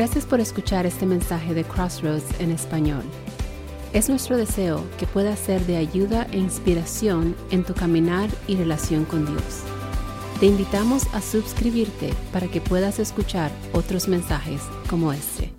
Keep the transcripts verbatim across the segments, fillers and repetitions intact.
Gracias por escuchar este mensaje de Crossroads en español. Es nuestro deseo que pueda ser de ayuda e inspiración en tu caminar y relación con Dios. Te invitamos a suscribirte para que puedas escuchar otros mensajes como este.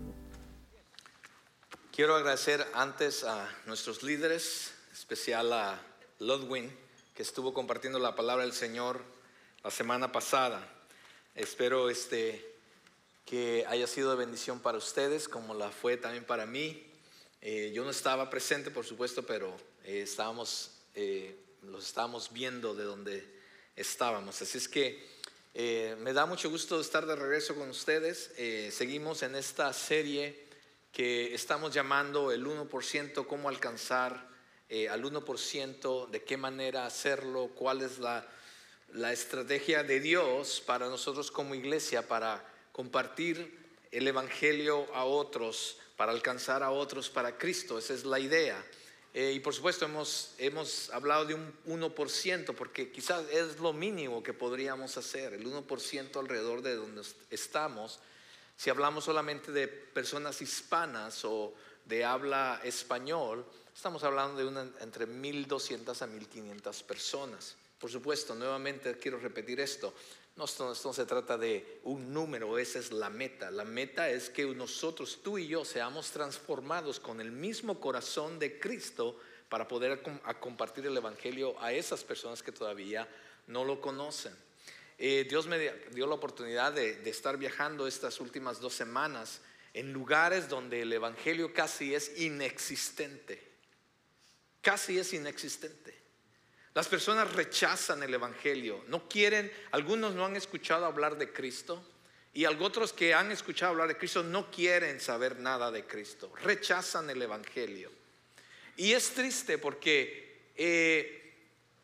Quiero agradecer antes a nuestros líderes, especial a Ludwin, que estuvo compartiendo la palabra del Señor la semana pasada. Espero este, que haya sido de bendición para ustedes, como la fue también para mí. Eh, yo no estaba presente, por supuesto, pero eh, estábamos, eh, los estábamos viendo de donde estábamos. Así es que eh, me da mucho gusto estar de regreso con ustedes. Eh, seguimos en esta serie que estamos llamando el uno por ciento, cómo alcanzar eh, al uno por ciento, de qué manera hacerlo, cuál es la, la estrategia de Dios para nosotros como iglesia, para compartir el evangelio a otros, para alcanzar a otros para Cristo. Esa es la idea. Eh, y por supuesto hemos, hemos hablado de un uno por ciento, porque quizás es lo mínimo que podríamos hacer, el uno por ciento alrededor de donde estamos. Si hablamos solamente de personas hispanas o de habla español, estamos hablando de una, entre mil doscientas a mil quinientas personas. Por supuesto, nuevamente quiero repetir esto. No, esto, esto no se trata de un número, esa es la meta. La meta es que nosotros, tú y yo, seamos transformados con el mismo corazón de Cristo para poder a compartir el evangelio a esas personas que todavía no lo conocen. Eh, Dios me dio la oportunidad de, de estar viajando estas últimas dos semanas en lugares donde el evangelio casi es inexistente. Casi es inexistente. Las personas rechazan el evangelio, no quieren, algunos no han escuchado hablar de Cristo y otros que han escuchado hablar de Cristo no quieren saber nada de Cristo, rechazan el evangelio. Y es triste porque eh,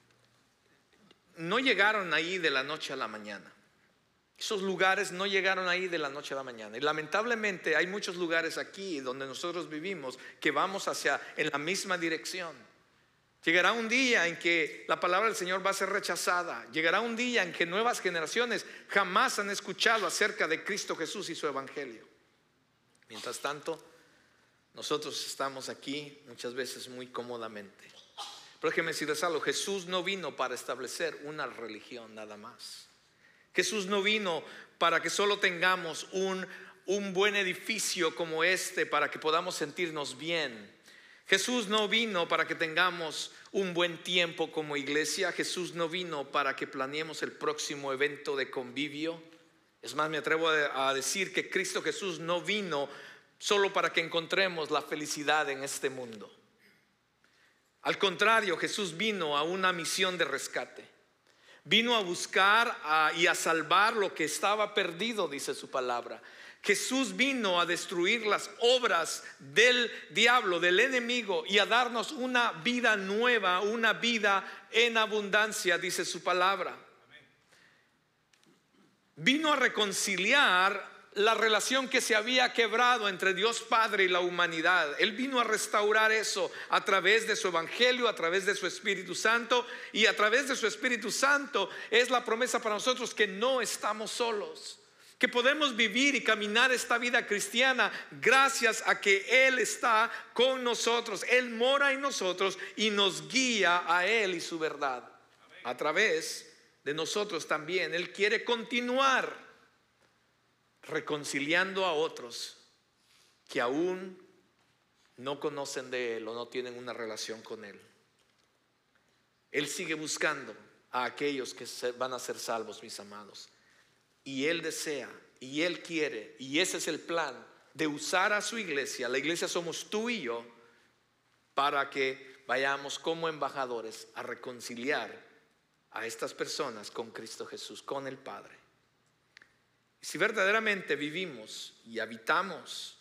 no llegaron ahí de la noche a la mañana. Esos lugares no llegaron ahí de la noche a la mañana. Y lamentablemente hay muchos lugares aquí donde nosotros vivimos que vamos hacia en la misma dirección. Llegará un día en que la palabra del Señor va a ser rechazada. Llegará un día en que nuevas generaciones jamás han escuchado acerca de Cristo Jesús y su evangelio. Mientras tanto, nosotros estamos aquí muchas veces muy cómodamente. Pero déjeme decirles algo, Jesús no vino para establecer una religión nada más. Jesús no vino para que solo tengamos un, un buen edificio como este para que podamos sentirnos bien. Jesús no vino para que tengamos un buen tiempo como iglesia. Jesús no vino para que planeemos el próximo evento de convivio. Es más, me atrevo a decir que Cristo Jesús no vino solo para que encontremos la felicidad en este mundo. Al contrario, Jesús vino a una misión de rescate. Vino a buscar a, y a salvar lo que estaba perdido, dice su palabra. Jesús vino a destruir las obras del diablo, del enemigo, y a darnos una vida nueva, una vida en abundancia, dice su palabra. Vino a reconciliar la relación que se había quebrado entre Dios Padre y la humanidad. Él vino a restaurar eso a través de su evangelio, a través de su Espíritu Santo, y a través de su Espíritu Santo es la promesa para nosotros que no estamos solos, que podemos vivir y caminar esta vida cristiana gracias a que Él está con nosotros. Él mora en nosotros y nos guía a Él y su verdad. Amén. A través de nosotros también Él quiere continuar reconciliando a otros que aún no conocen de Él o no tienen una relación con Él. Él sigue buscando a aquellos que van a ser salvos, mis amados. Y Él desea, y Él quiere, y ese es el plan de usar a su iglesia. La iglesia somos tú y yo, para que vayamos como embajadores a reconciliar a estas personas con Cristo Jesús, con el Padre. Y si verdaderamente vivimos y habitamos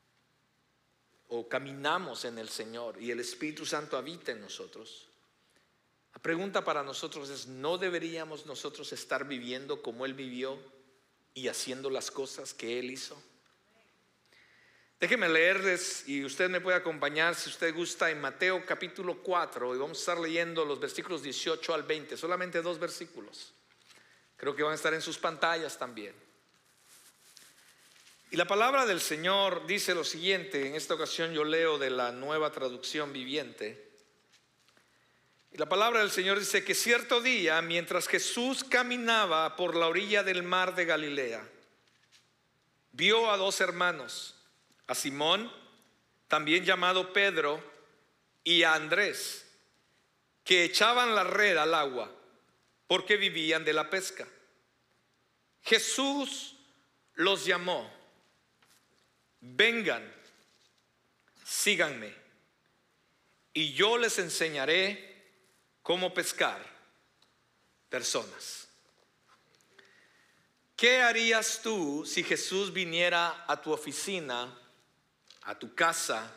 o caminamos en el Señor y el Espíritu Santo habita en nosotros, la pregunta para nosotros es: ¿no deberíamos nosotros estar viviendo como Él vivió y haciendo las cosas que Él hizo? Déjeme leerles, y usted me puede acompañar si usted gusta, en Mateo capítulo cuatro, y vamos a estar leyendo los versículos dieciocho al veinte, solamente dos versículos. Creo que van a estar en sus pantallas también. Y la palabra del Señor dice lo siguiente. En esta ocasión yo leo de la Nueva Traducción Viviente. Y la palabra del Señor dice que cierto día, mientras Jesús caminaba por la orilla del mar de Galilea, vio a dos hermanos, a Simón, también llamado Pedro, y a Andrés, que echaban la red al agua, porque vivían de la pesca. Jesús los llamó: vengan, síganme, y yo les enseñaré cómo pescar personas. ¿Qué harías tú si Jesús viniera a tu oficina, a tu casa,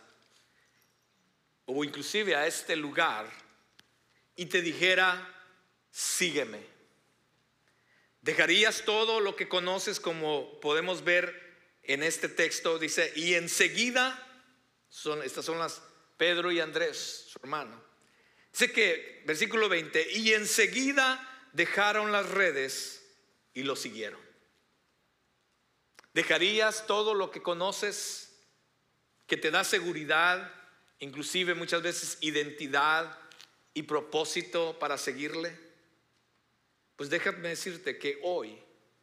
o inclusive a este lugar y te dijera: sígueme? ¿Dejarías todo lo que conoces, como podemos ver en este texto? Dice, y enseguida, son, estas son las Pedro y Andrés, su hermano. Dice que, versículo veinte, y enseguida dejaron las redes y lo siguieron. ¿Dejarías todo lo que conoces, que te da seguridad, inclusive muchas veces identidad y propósito, para seguirle? Pues déjame decirte que hoy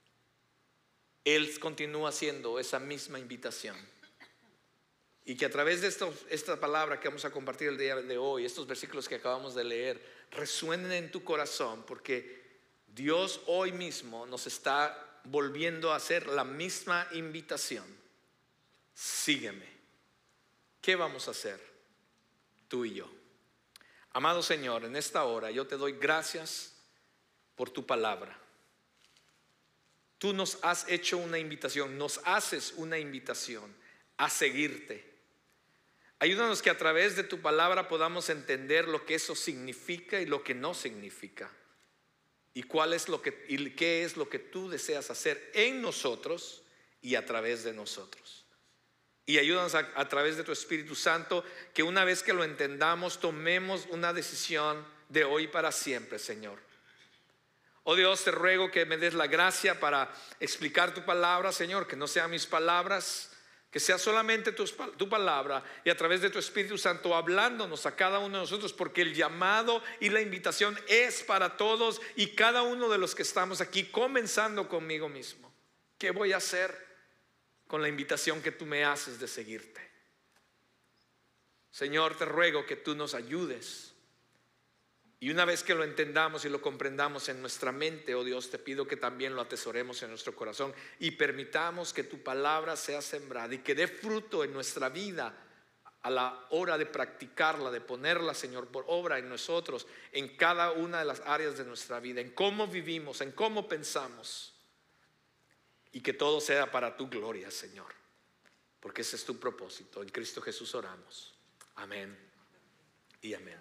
Él continúa haciendo esa misma invitación, y que a través de esto, esta palabra que vamos a compartir el día de hoy, estos versículos que acabamos de leer, resuenen en tu corazón, porque Dios hoy mismo nos está volviendo a hacer la misma invitación: sígueme. ¿Qué vamos a hacer tú y yo? Amado Señor, en esta hora yo te doy gracias por tu palabra. Tú nos has hecho una invitación, nos haces una invitación a seguirte. Ayúdanos que a través de tu palabra podamos entender lo que eso significa y lo que no significa, y cuál es lo que y qué es lo que tú deseas hacer en nosotros y a través de nosotros. Y ayúdanos a, a través de tu Espíritu Santo, que una vez que lo entendamos, tomemos una decisión de hoy para siempre, Señor. Oh Dios, te ruego que me des la gracia para explicar tu palabra, Señor, que no sean mis palabras, que sea solamente tu, tu palabra, y a través de tu Espíritu Santo hablándonos a cada uno de nosotros, porque el llamado y la invitación es para todos y cada uno de los que estamos aquí, comenzando conmigo mismo. ¿Qué voy a hacer con la invitación que tú me haces de seguirte? Señor, te ruego que tú nos ayudes, y una vez que lo entendamos y lo comprendamos en nuestra mente, oh Dios, te pido que también lo atesoremos en nuestro corazón y permitamos que tu palabra sea sembrada y que dé fruto en nuestra vida a la hora de practicarla, de ponerla, Señor, por obra en nosotros, en cada una de las áreas de nuestra vida, en cómo vivimos, en cómo pensamos, y que todo sea para tu gloria, Señor, porque ese es tu propósito. En Cristo Jesús oramos. Amén y amén.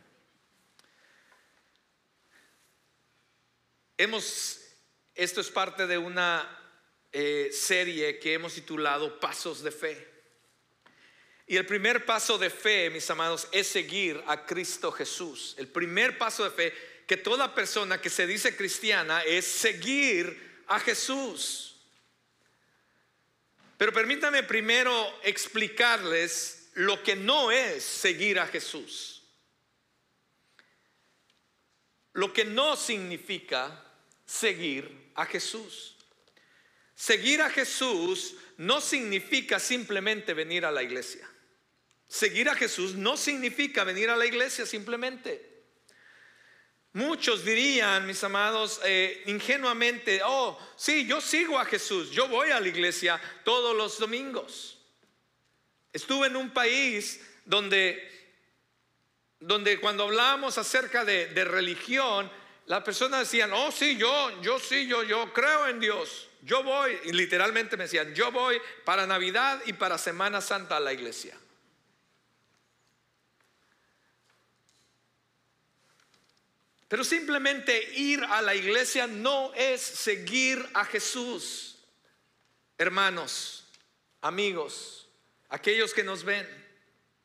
Hemos, esto es parte de una eh, serie que hemos titulado Pasos de Fe. Y el primer paso de fe, mis amados, es seguir a Cristo Jesús. El primer paso de fe que toda persona que se dice cristiana es seguir a Jesús. Pero permítanme primero explicarles lo que no es seguir a Jesús. Lo que no significa seguir a Jesús. Seguir a Jesús no significa simplemente venir a la iglesia. Seguir a Jesús no significa venir a la iglesia simplemente. Muchos dirían, mis amados, eh, ingenuamente: oh, sí, yo sigo a Jesús, yo voy a la iglesia todos los domingos. Estuve en un país donde, donde cuando hablábamos acerca de, de religión, las personas decían: oh sí, yo, yo sí, yo, yo creo en Dios, yo voy. Y literalmente me decían: yo voy para Navidad y para Semana Santa a la iglesia. Pero simplemente ir a la iglesia no es seguir a Jesús. Hermanos, amigos, aquellos que nos ven,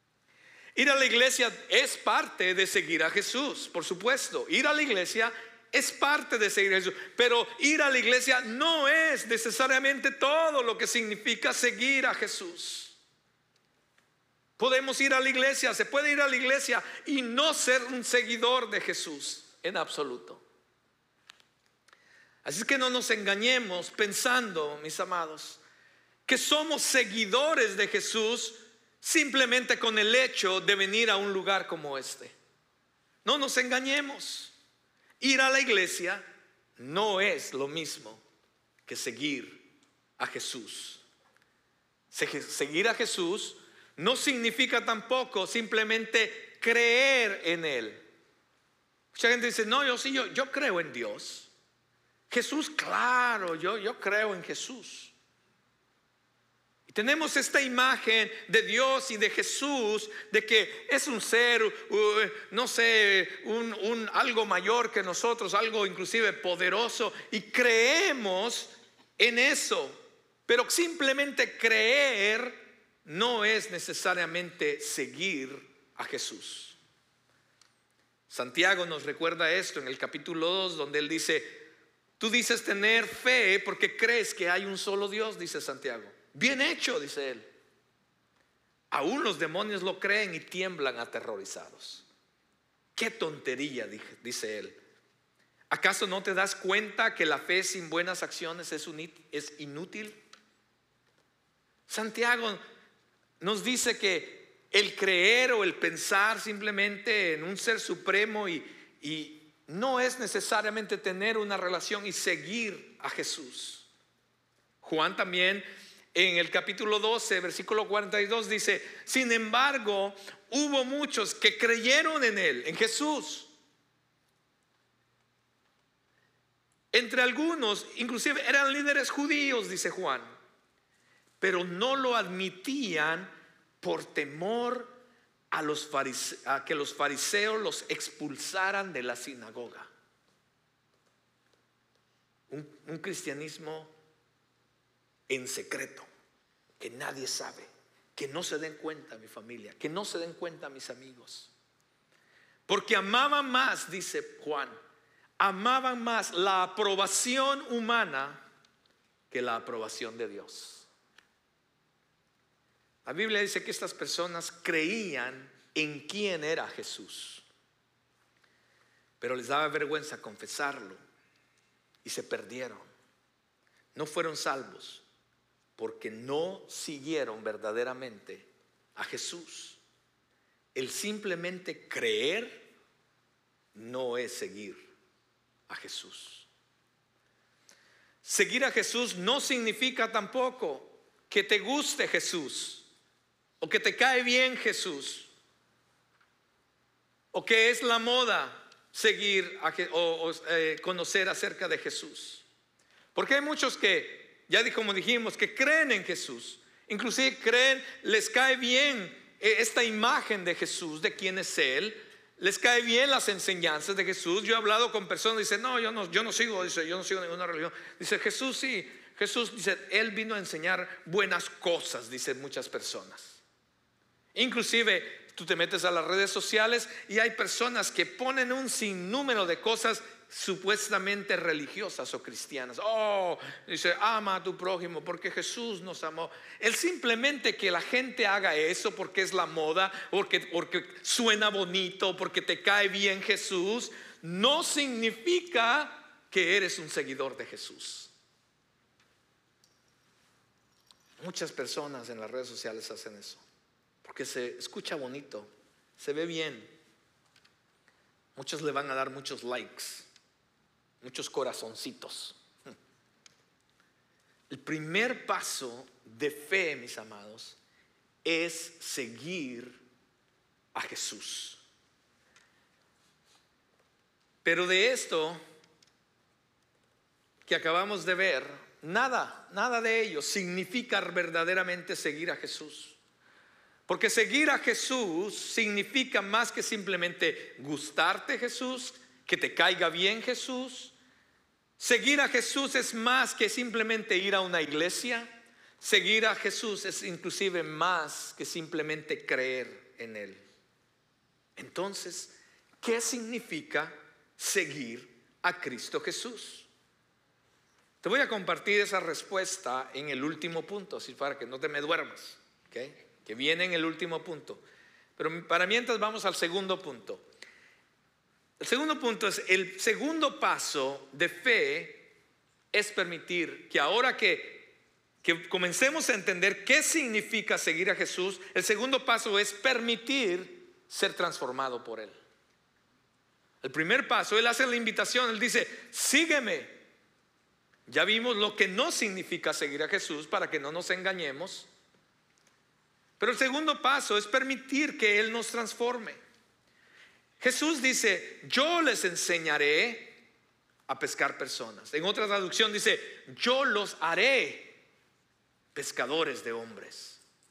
ir a la iglesia es parte de seguir a Jesús, por supuesto. Ir a la iglesia es parte de seguir a Jesús, pero ir a la iglesia no es necesariamente todo lo que significa seguir a Jesús. Podemos ir a la iglesia, se puede ir a la iglesia y no ser un seguidor de Jesús en absoluto. Así es que no nos engañemos pensando, mis amados, que somos seguidores de Jesús simplemente con el hecho de venir a un lugar como este. No nos engañemos. Ir a la iglesia no es lo mismo que seguir a Jesús. Seguir a Jesús no significa tampoco simplemente creer en Él. Mucha gente dice, no, yo sí, yo, yo creo en Dios. Jesús, claro, yo, yo creo en Jesús. Y tenemos esta imagen de Dios y de Jesús, de que es un ser, uh, no sé, un, un, algo mayor que nosotros, algo inclusive poderoso, y creemos en eso. Pero simplemente creer no es necesariamente seguir a Jesús. Santiago nos recuerda esto en el capítulo dos, donde él dice, tú dices tener fe porque crees que hay un solo Dios, dice Santiago. Bien hecho, dice él. Aún los demonios lo creen y tiemblan aterrorizados. Qué tontería, dice él. ¿Acaso no te das cuenta que la fe sin buenas acciones es inútil? Santiago nos dice que el creer o el pensar simplemente en un ser supremo y, y no es necesariamente tener una relación y seguir a Jesús. Juan también en el capítulo doce, versículo cuarenta y dos dice, sin embargo, hubo muchos que creyeron en Él, en Jesús. Entre algunos, inclusive eran líderes judíos, dice Juan, pero no lo admitían por temor a, los farise- a que los fariseos los expulsaran de la sinagoga. Un, un cristianismo en secreto, que nadie sabe, que no se den cuenta mi familia, que no se den cuenta mis amigos, porque amaban más, dice Juan, amaban más la aprobación humana que la aprobación de Dios. La Biblia dice que estas personas creían en quién era Jesús, pero les daba vergüenza confesarlo y se perdieron. No fueron salvos porque no siguieron verdaderamente a Jesús. El simplemente creer no es seguir a Jesús. Seguir a Jesús no significa tampoco que te guste Jesús, o que te cae bien Jesús, o que es la moda seguir a, o, o eh, conocer acerca de Jesús. Porque hay muchos que, ya como dijimos, que creen en Jesús, inclusive creen, les cae bien esta imagen de Jesús, de quién es Él, les cae bien las enseñanzas de Jesús. Yo he hablado con personas que dicen, no, yo no, yo no sigo, dice, yo no sigo ninguna religión. Dice, Jesús sí, Jesús dice, Él vino a enseñar buenas cosas, dicen muchas personas. Inclusive tú te metes a las redes sociales y hay personas que ponen un sinnúmero de cosas supuestamente religiosas o cristianas. Oh, dice, ama a tu prójimo porque Jesús nos amó. El simplemente que la gente haga eso porque es la moda, porque, porque suena bonito, porque te cae bien Jesús, no significa que eres un seguidor de Jesús. Muchas personas en las redes sociales hacen eso porque se escucha bonito, se ve bien. Muchos le van a dar muchos likes, muchos corazoncitos. El primer paso de fe, mis amados, es seguir a Jesús. Pero de esto que acabamos de ver, nada, nada de ello significa verdaderamente seguir a Jesús. Porque seguir a Jesús significa más que simplemente gustarte Jesús, que te caiga bien Jesús. Seguir a Jesús es más que simplemente ir a una iglesia. Seguir a Jesús es inclusive más que simplemente creer en Él. Entonces, ¿qué significa seguir a Cristo Jesús. Te voy a compartir esa respuesta en el último punto, así para que no te me duermas, ¿okay? Que viene en el último punto. Pero para mientras vamos al segundo punto. El segundo punto es: el segundo paso de fe es permitir que ahora que, que comencemos a entender qué significa seguir a Jesús, el segundo paso es permitir ser transformado por Él. El primer paso, Él hace la invitación, Él dice: sígueme. Ya vimos lo que no significa seguir a Jesús, para que no nos engañemos. Pero el segundo paso es permitir que Él nos transforme. Jesús dice: yo les enseñaré a pescar personas. En otra traducción dice: yo los haré pescadores de hombres.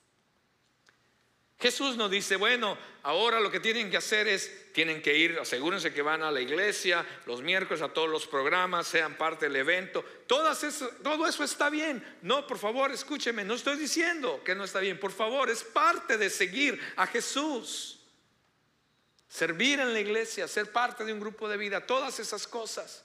Jesús nos dice: bueno, ahora lo que tienen que hacer es, tienen que ir, asegúrense que van a la iglesia los miércoles, a todos los programas, sean parte del evento. Todas eso, todo eso está bien. No, por favor, escúcheme, no estoy diciendo que no está bien. Por favor, es parte de seguir a Jesús. Servir en la iglesia, ser parte de un grupo de vida, todas esas cosas.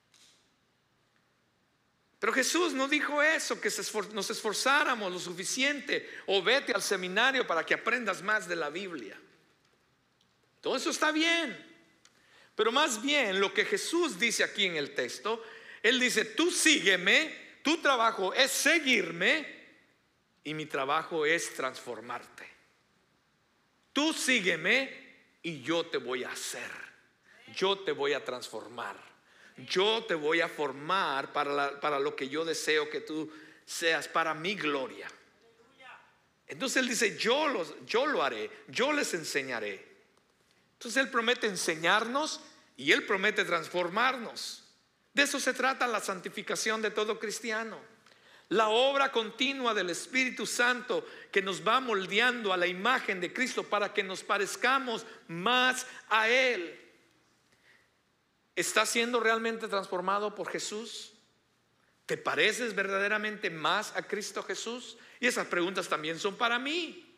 Pero Jesús no dijo eso, que nos esforzáramos lo suficiente, o vete al seminario para que aprendas más de la Biblia. Todo eso está bien. Pero más bien lo que Jesús dice aquí en el texto, Él dice: tú sígueme, tu trabajo es seguirme y mi trabajo es transformarte. Tú sígueme y yo te voy a hacer, yo te voy a transformar. Yo te voy a formar para, la, para lo que yo deseo que tú seas, para mi gloria. Entonces Él dice: yo, los, yo lo haré, yo les enseñaré. Entonces Él promete enseñarnos y Él promete transformarnos. De eso se trata la santificación de todo cristiano. La obra continua del Espíritu Santo que nos va moldeando a la imagen de Cristo para que nos parezcamos más a Él. ¿Estás siendo realmente transformado por Jesús? ¿Te pareces verdaderamente más a Cristo Jesús? Y esas preguntas también son para mí.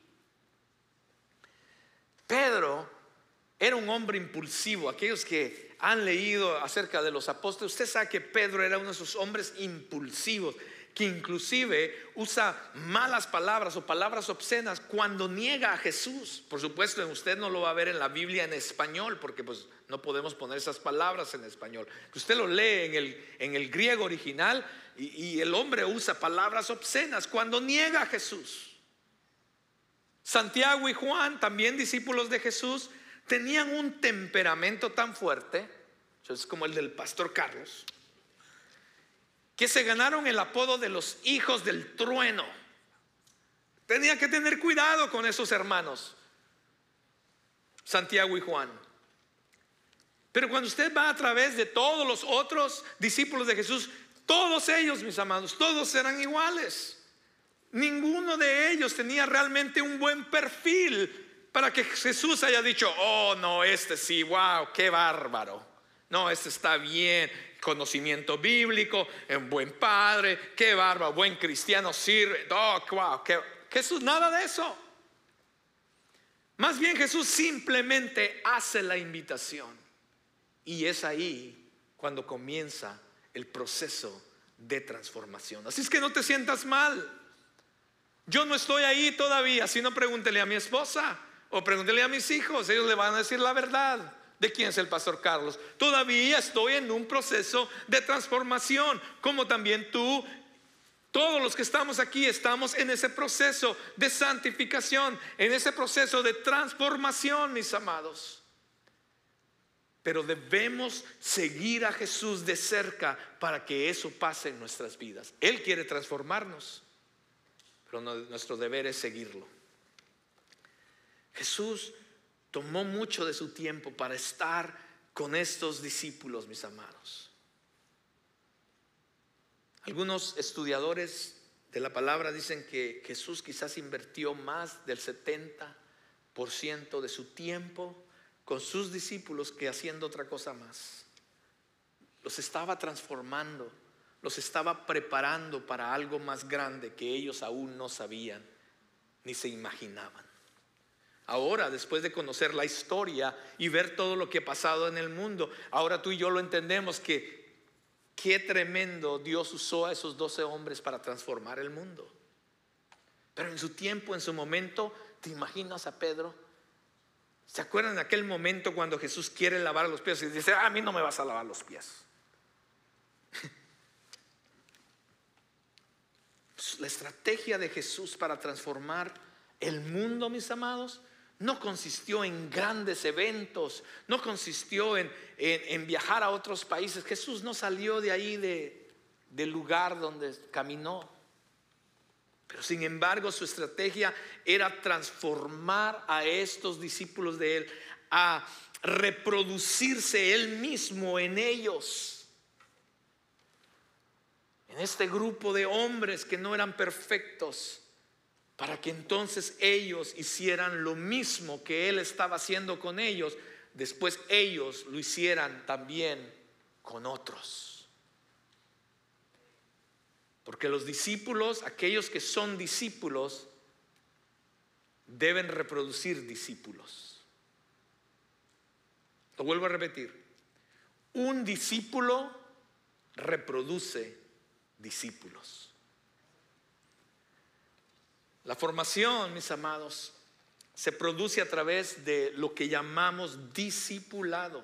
Pedro era un hombre impulsivo. Aquellos que han leído acerca de los apóstoles, usted sabe que Pedro era uno de esos hombres impulsivos, que inclusive usa malas palabras o palabras obscenas cuando niega a Jesús. Por supuesto, usted no lo va a ver en la Biblia en español, porque pues no podemos poner esas palabras en español. Usted lo lee en el, en el griego original y, y el hombre usa palabras obscenas cuando niega a Jesús. Santiago y Juan, también discípulos de Jesús, tenían un temperamento tan fuerte, es como el del pastor Carlos, que se ganaron el apodo de los hijos del trueno. Tenía que tener cuidado con esos hermanos, Santiago y Juan. Pero cuando usted va a través de todos los otros discípulos de Jesús, todos ellos, mis amados, todos eran iguales. Ninguno de ellos tenía realmente un buen perfil para que Jesús haya dicho: oh no, este sí, wow, qué bárbaro. No, este está bien, conocimiento bíblico, un buen padre, qué bárbaro, buen cristiano, sirve. Oh, wow, qué. Jesús, nada de eso. Más bien Jesús simplemente hace la invitación. Y es ahí cuando comienza el proceso de transformación. Así es que no te sientas mal. Yo no estoy ahí todavía. Si no, pregúntele a mi esposa o pregúntele a mis hijos. Ellos le van a decir la verdad de quién es el pastor Carlos. Todavía estoy en un proceso de transformación, como también tú. Todos los que estamos aquí estamos en ese proceso de santificación, en ese proceso de transformación, mis amados. Pero debemos seguir a Jesús de cerca para que eso pase en nuestras vidas. Él quiere transformarnos, pero no, nuestro deber es seguirlo. Jesús tomó mucho de su tiempo para estar con estos discípulos, mis amados. Algunos estudiadores de la palabra dicen que Jesús quizás invirtió más del setenta por ciento de su tiempo con sus discípulos que haciendo otra cosa más. Los estaba transformando, los estaba preparando para algo más grande que ellos aún no sabían ni se imaginaban. Ahora, después de conocer la historia y ver todo lo que ha pasado en el mundo, ahora tú y yo lo entendemos, que qué tremendo Dios usó a esos doce hombres para transformar el mundo. Pero en su tiempo, en su momento, ¿te imaginas a Pedro? ¿Se acuerdan de aquel momento cuando Jesús quiere lavar los pies y dice: ah, a mí no me vas a lavar los pies? La estrategia de Jesús para transformar el mundo, mis amados, no consistió en grandes eventos, no consistió en, en, en viajar a otros países. Jesús no salió de ahí de, del lugar donde caminó. Pero sin embargo, su estrategia era transformar a estos discípulos de él, a reproducirse él mismo en ellos, en este grupo de hombres que no eran perfectos, para que entonces ellos hicieran lo mismo que él estaba haciendo con ellos, después ellos lo hicieran también con otros. Porque los discípulos, aquellos que son discípulos, deben reproducir discípulos. Lo vuelvo a repetir: un discípulo reproduce discípulos. La formación, mis amados, se produce a través de lo que llamamos discipulado.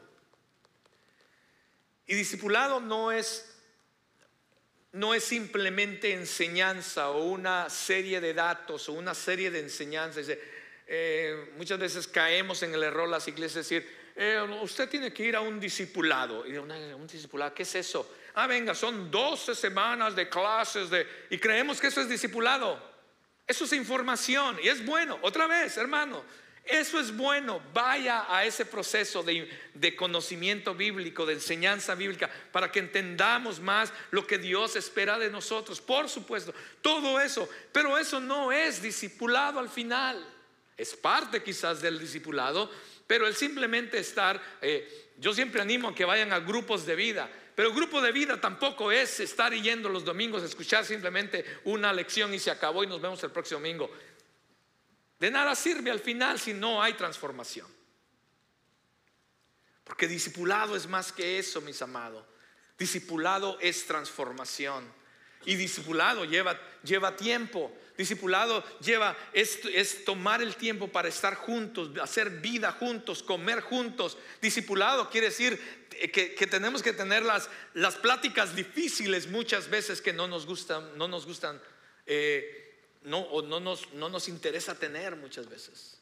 Y discipulado no es No es simplemente enseñanza o una serie de datos o una serie de enseñanzas. Eh, muchas veces caemos en el error las iglesias decir: eh, usted tiene que ir a un discipulado. Y una, un discipulado, ¿qué es eso? Ah, venga, son doce semanas de clases de, y creemos que eso es discipulado. Eso es información y es bueno. Otra vez, hermano, eso es bueno. Vaya a ese proceso de, de conocimiento bíblico, de enseñanza bíblica, para que entendamos más lo que Dios espera de nosotros. Por supuesto, todo eso. Pero eso no es discipulado al final. Es parte quizás del discipulado, pero el simplemente estar, eh, yo siempre animo a que vayan a grupos de vida. Pero el grupo de vida tampoco es estar yendo los domingos a escuchar simplemente una lección y se acabó y nos vemos el próximo domingo. De nada sirve al final si no hay transformación. Porque discipulado es más que eso, mis amados. Discipulado es transformación. Y discipulado lleva, lleva tiempo. Discipulado lleva, es, es tomar el tiempo para estar juntos, hacer vida juntos, comer juntos. Discipulado quiere decir que, que tenemos que tener las, las pláticas difíciles muchas veces que no nos gustan, no nos gustan eh, No, o no nos, no nos interesa tener muchas veces.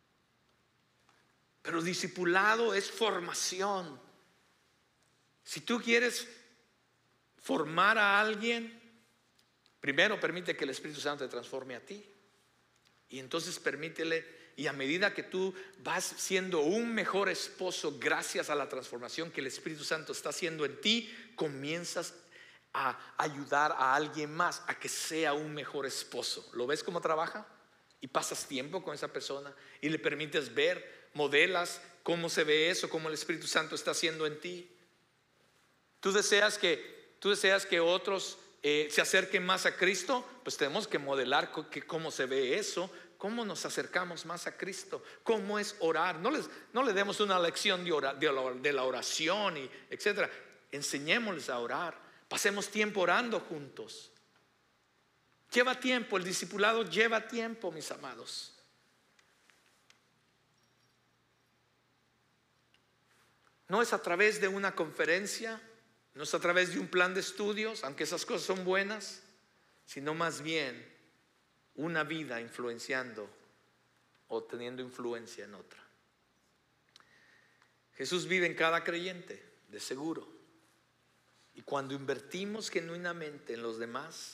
Pero discipulado es formación. Si tú quieres formar a alguien, primero permite que el Espíritu Santo te transforme a ti. Y entonces permítele, y a medida que tú vas siendo un mejor esposo gracias a la transformación que el Espíritu Santo está haciendo en ti, comienzas a ayudar a alguien más a que sea un mejor esposo. ¿Lo ves cómo trabaja? Y pasas tiempo con esa persona y le permites ver, modelas cómo se ve eso, cómo el Espíritu Santo está haciendo en ti. Tú deseas que, tú deseas que otros eh, se acerquen más a Cristo, pues tenemos que modelar que, cómo se ve eso, cómo nos acercamos más a Cristo, cómo es orar. No, les, no le demos una lección de, ora, de, la, de la oración y etcétera. Enseñémosles a orar. Pasemos tiempo orando juntos. Lleva tiempo, el discipulado lleva tiempo, mis amados. No es a través de una conferencia, no es a través de un plan de estudios, aunque esas cosas son buenas, sino más bien una vida influenciando o teniendo influencia en otra. Jesús vive en cada creyente, de seguro. Y cuando invertimos genuinamente en los demás,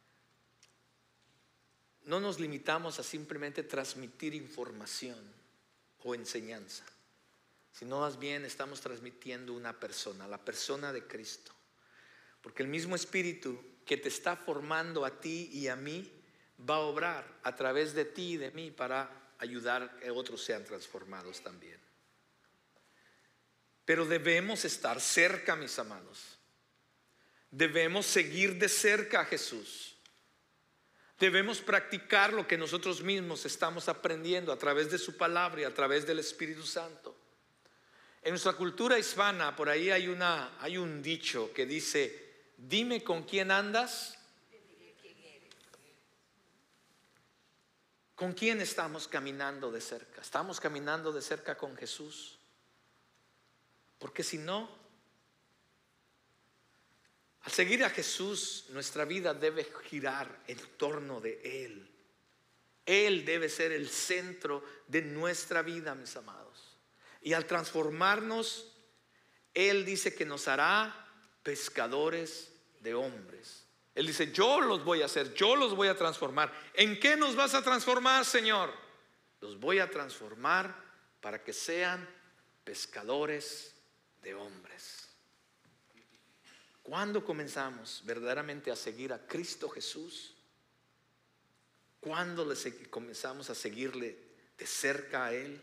no nos limitamos a simplemente transmitir información o enseñanza, sino más bien estamos transmitiendo una persona, la persona de Cristo. Porque el mismo Espíritu que te está formando a ti y a mí va a obrar a través de ti y de mí para ayudar a que otros sean transformados también. Pero debemos estar cerca, mis amados. Debemos seguir de cerca a Jesús. Debemos practicar lo que nosotros mismos estamos aprendiendo a través de su palabra y a través del Espíritu Santo. En nuestra cultura hispana, por ahí hay, una, hay un dicho que dice: dime con quién andas. ¿Con quién estamos caminando de cerca? ¿Estamos caminando de cerca con Jesús? Porque si no, al seguir a Jesús, nuestra vida debe girar en torno de Él. Él debe ser el centro de nuestra vida, mis amados. Y al transformarnos, Él dice que nos hará pescadores de hombres. Él dice: yo los voy a hacer, yo los voy a transformar. ¿En qué nos vas a transformar, Señor? Los voy a transformar para que sean pescadores de hombres. ¿Cuándo comenzamos verdaderamente a seguir a Cristo Jesús? ¿Cuándo le comenzamos a seguirle de cerca a Él?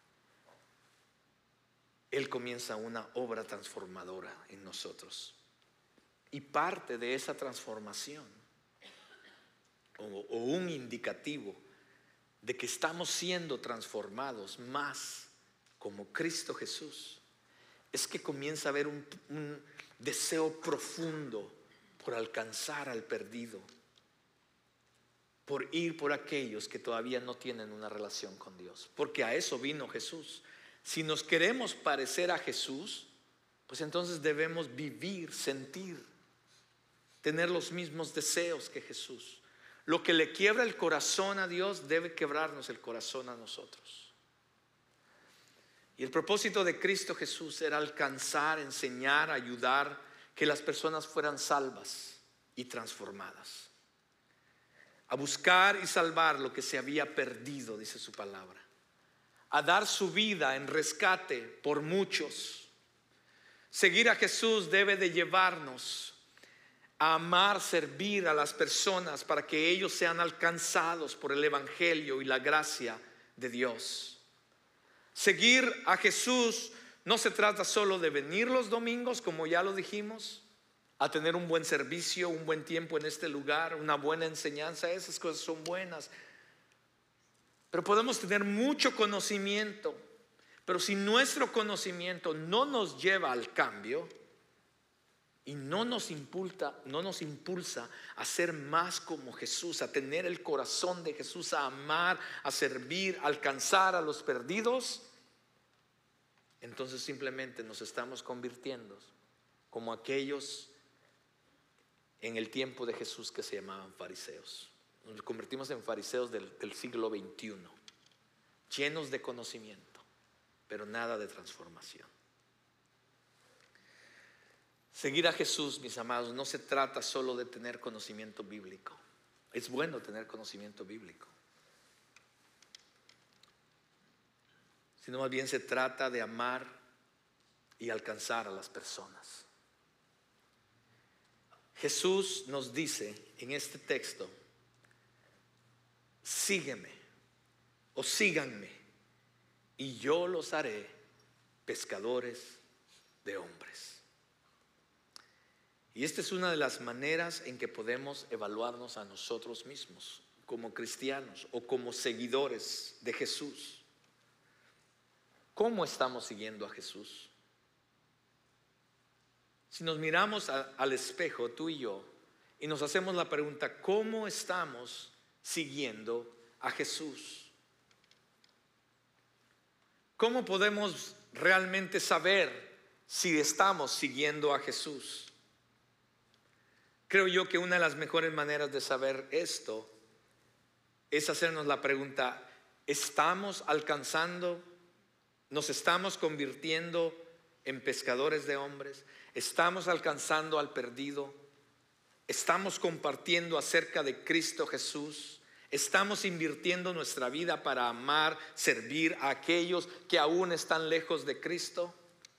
Él comienza una obra transformadora en nosotros. Y parte de esa transformación, o, o un indicativo de que estamos siendo transformados más como Cristo Jesús, es que comienza a haber un, un deseo profundo por alcanzar al perdido, por ir por aquellos que todavía no tienen una relación con Dios, porque a eso vino Jesús. Si nos queremos parecer a Jesús, pues entonces debemos vivir, sentir, tener los mismos deseos que Jesús. Lo que le quiebra el corazón a Dios debe quebrarnos el corazón a nosotros. Y el propósito de Cristo Jesús era alcanzar, enseñar, ayudar, que las personas fueran salvas y transformadas, a buscar y salvar lo que se había perdido, dice su palabra, a dar su vida en rescate por muchos. Seguir a Jesús debe de llevarnos a amar, servir a las personas para que ellos sean alcanzados por el Evangelio y la gracia de Dios. Seguir a Jesús no se trata solo de venir los domingos, como ya lo dijimos, a tener un buen servicio, un buen tiempo en este lugar, una buena enseñanza. Esas cosas son buenas, pero podemos tener mucho conocimiento, pero si nuestro conocimiento no nos lleva al cambio y no nos impulsa, no nos impulsa a ser más como Jesús, a tener el corazón de Jesús, a amar, a servir, a alcanzar a los perdidos, entonces simplemente nos estamos convirtiendo como aquellos en el tiempo de Jesús que se llamaban fariseos. Nos convertimos en fariseos del, del siglo veintiuno, llenos de conocimiento, pero nada de transformación. Seguir a Jesús, mis amados, no se trata solo de tener conocimiento bíblico. Es bueno tener conocimiento bíblico, sino más bien se trata de amar y alcanzar a las personas. Jesús nos dice en este texto: sígueme o síganme y yo los haré pescadores de hombres. Y esta es una de las maneras en que podemos evaluarnos a nosotros mismos como cristianos o como seguidores de Jesús. ¿Cómo estamos siguiendo a Jesús? Si nos miramos a, al espejo, tú y yo, y nos hacemos la pregunta: ¿cómo estamos siguiendo a Jesús? ¿Cómo podemos realmente saber si estamos siguiendo a Jesús? Creo yo que una de las mejores maneras de saber esto es hacernos la pregunta: ¿estamos alcanzando, nos estamos convirtiendo en pescadores de hombres? ¿Estamos alcanzando al perdido? ¿Estamos compartiendo acerca de Cristo Jesús? ¿Estamos invirtiendo nuestra vida para amar, servir a aquellos que aún están lejos de Cristo?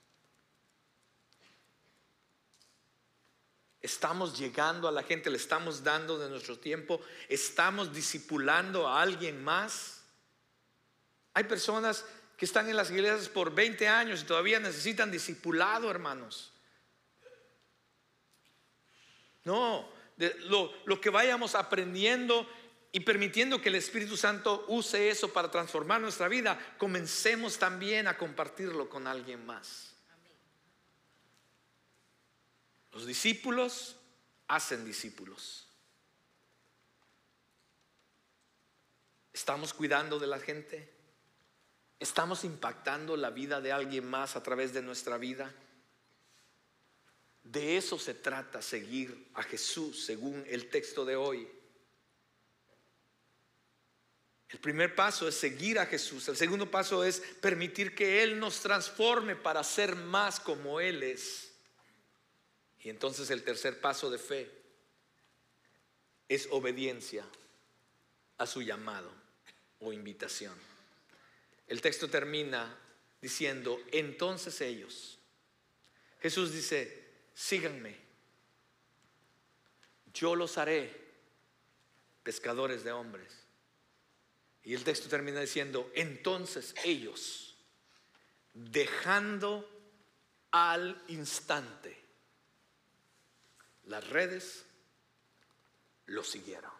¿Estamos llegando a la gente? ¿Le estamos dando de nuestro tiempo? ¿Estamos discipulando a alguien más? Hay personas que están en las iglesias por veinte años y todavía necesitan discipulado, hermanos. No, de lo, lo que vayamos aprendiendo y permitiendo que el Espíritu Santo use eso para transformar nuestra vida, comencemos también a compartirlo con alguien más. Los discípulos hacen discípulos. ¿Estamos cuidando de la gente? ¿Estamos impactando la vida de alguien más a través de nuestra vida? De eso se trata, seguir a Jesús según el texto de hoy. El primer paso es seguir a Jesús. El segundo paso es permitir que Él nos transforme para ser más como Él es. Y entonces el tercer paso de fe es obediencia a su llamado o invitación. El texto termina diciendo, entonces ellos. Jesús dice, síganme, yo los haré pescadores de hombres. Y el texto termina diciendo, entonces ellos, dejando al instante las redes, lo siguieron.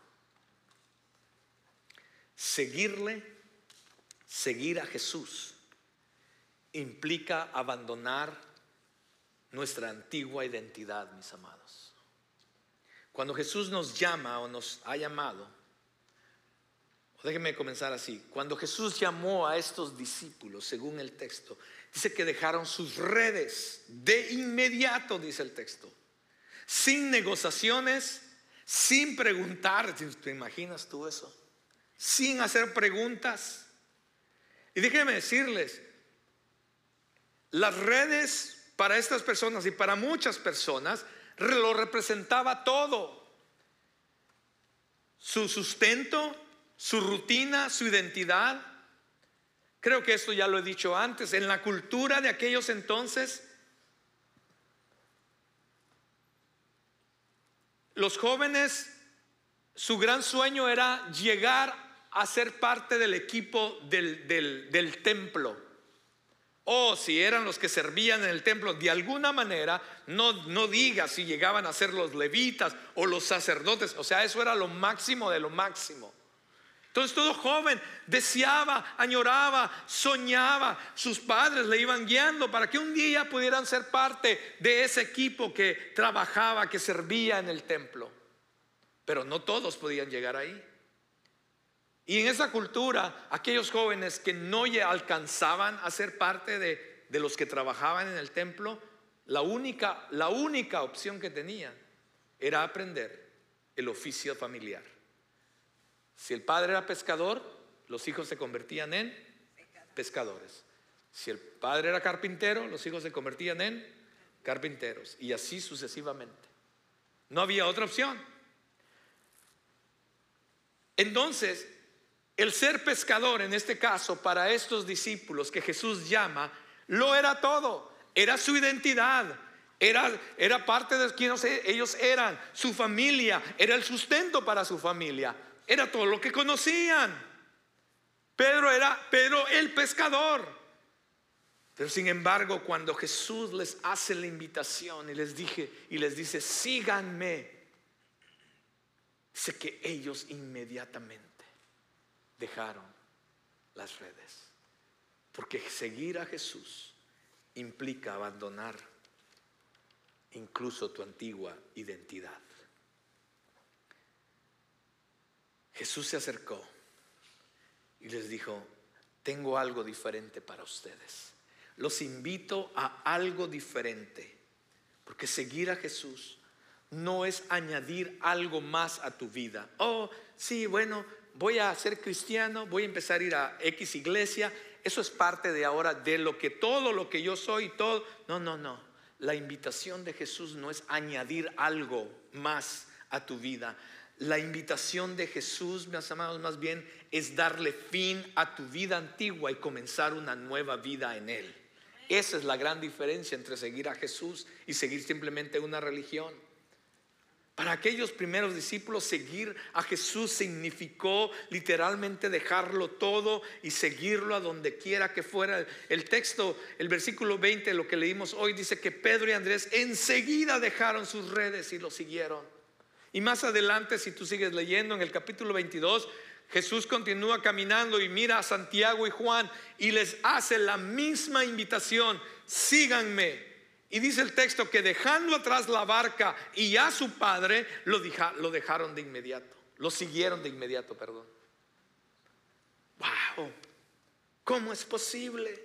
Seguirle, seguir a Jesús, implica abandonar nuestra antigua identidad, mis amados. Cuando Jesús nos llama o nos ha llamado, o déjenme comenzar así, cuando Jesús llamó a estos discípulos, según el texto, dice que dejaron sus redes de inmediato, dice el texto, sin negociaciones, sin preguntar. ¿Te imaginas tú eso? Sin hacer preguntas. Y déjenme decirles, las redes para estas personas y para muchas personas lo representaba todo: su sustento, su rutina, su identidad. Creo que esto ya lo he dicho antes. En la cultura de aquellos entonces, los jóvenes, su gran sueño era llegar a ser parte del equipo del, del, del templo. O si eran los que servían en el templo, de alguna manera, no, no diga si llegaban a ser los levitas o los sacerdotes. O sea, eso era lo máximo de lo máximo. Entonces todo joven deseaba, añoraba, soñaba. Sus padres le iban guiando para que un día pudieran ser parte de ese equipo que trabajaba, que servía en el templo. Pero no todos podían llegar ahí. Y en esa cultura, aquellos jóvenes que no alcanzaban a ser parte de, de los que trabajaban en el templo, la única, la única opción que tenían era aprender el oficio familiar. Si el padre era pescador, los hijos se convertían en pescadores. Si el padre era carpintero, los hijos se convertían en carpinteros. Y así sucesivamente. No había otra opción. Entonces, el ser pescador, en este caso, para estos discípulos que Jesús llama, lo era todo. Era su identidad. Era, era parte de quienes ellos eran. Su familia. Era el sustento para su familia. Era todo lo que conocían. Pedro era Pedro el pescador. Pero sin embargo, cuando Jesús les hace la invitación y les dije y les dice, síganme, dice que ellos inmediatamente dejaron las redes. Porque seguir a Jesús implica abandonar incluso tu antigua identidad. Jesús se acercó y les dijo, tengo algo diferente para ustedes. Los invito a algo diferente. Porque seguir a Jesús no es añadir algo más a tu vida. Oh, sí, bueno, voy a ser cristiano, voy a empezar a ir a X iglesia. Eso es parte de ahora de lo que todo lo que yo soy, todo. No, no, no. La invitación de Jesús no es añadir algo más a tu vida. La invitación de Jesús, mis amados, más bien es darle fin a tu vida antigua y comenzar una nueva vida en Él. Esa es la gran diferencia entre seguir a Jesús y seguir simplemente una religión. Para aquellos primeros discípulos, seguir a Jesús significó literalmente dejarlo todo y seguirlo a donde quiera que fuera. El texto, el versículo veinte, lo que leímos hoy, dice que Pedro y Andrés enseguida dejaron sus redes y lo siguieron. Y más adelante, si tú sigues leyendo en el capítulo veintidós, Jesús continúa caminando y mira a Santiago y Juan y les hace la misma invitación: síganme. Y dice el texto que dejando atrás la barca y a su padre, lo, deja, lo dejaron de inmediato, lo siguieron de inmediato, perdón. Wow, ¿cómo es posible?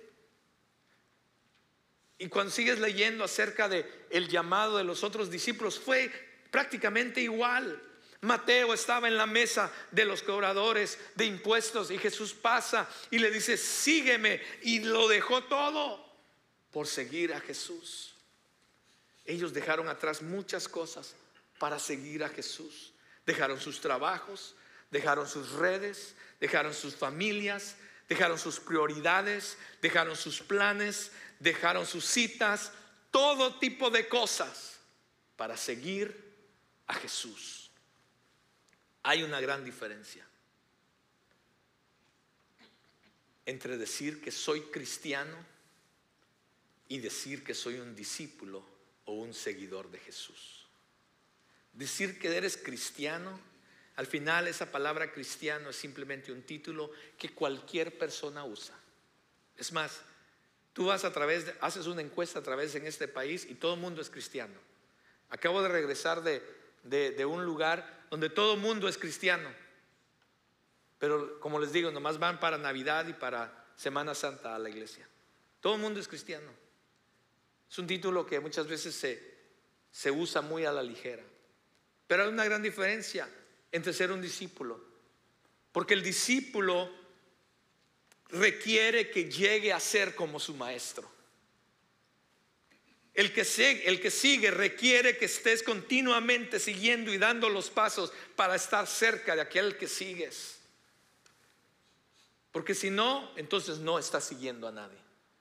Y cuando sigues leyendo acerca de el llamado de los otros discípulos, fue prácticamente igual. Mateo estaba en la mesa de los cobradores de impuestos y Jesús pasa y le dice: sígueme, y lo dejó todo por seguir a Jesús. Ellos dejaron atrás muchas cosas para seguir a Jesús. Dejaron sus trabajos, dejaron sus redes, dejaron sus familias, dejaron sus prioridades, dejaron sus planes, dejaron sus citas, todo tipo de cosas para seguir a Jesús. Hay una gran diferencia entre decir que soy cristiano y decir que soy un discípulo o un seguidor de Jesús. Decir que eres cristiano, al final esa palabra cristiano es simplemente un título que cualquier persona usa. Es más, tú vas a través de, haces una encuesta a través en este país y todo el mundo es cristiano. Acabo de regresar de, de, de un lugar donde todo el mundo es cristiano, pero como les digo, nomás van para Navidad y para Semana Santa a la iglesia. Todo el mundo es cristiano. Es un título que muchas veces se, se usa muy a la ligera, pero hay una gran diferencia entre ser un discípulo, porque el discípulo requiere que llegue a ser como su maestro. El que, sigue, el que sigue requiere que estés continuamente siguiendo y dando los pasos para estar cerca de aquel que sigues, porque si no, entonces no estás siguiendo a nadie.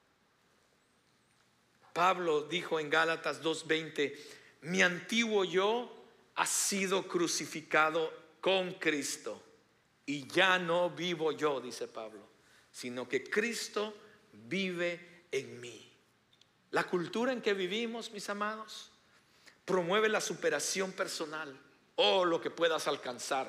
Pablo dijo en Gálatas dos veinte: mi antiguo yo ha sido crucificado con Cristo, y ya no vivo yo, dice Pablo, sino que Cristo vive en mí. La cultura en que vivimos, mis amados, promueve la superación personal o lo que puedas alcanzar.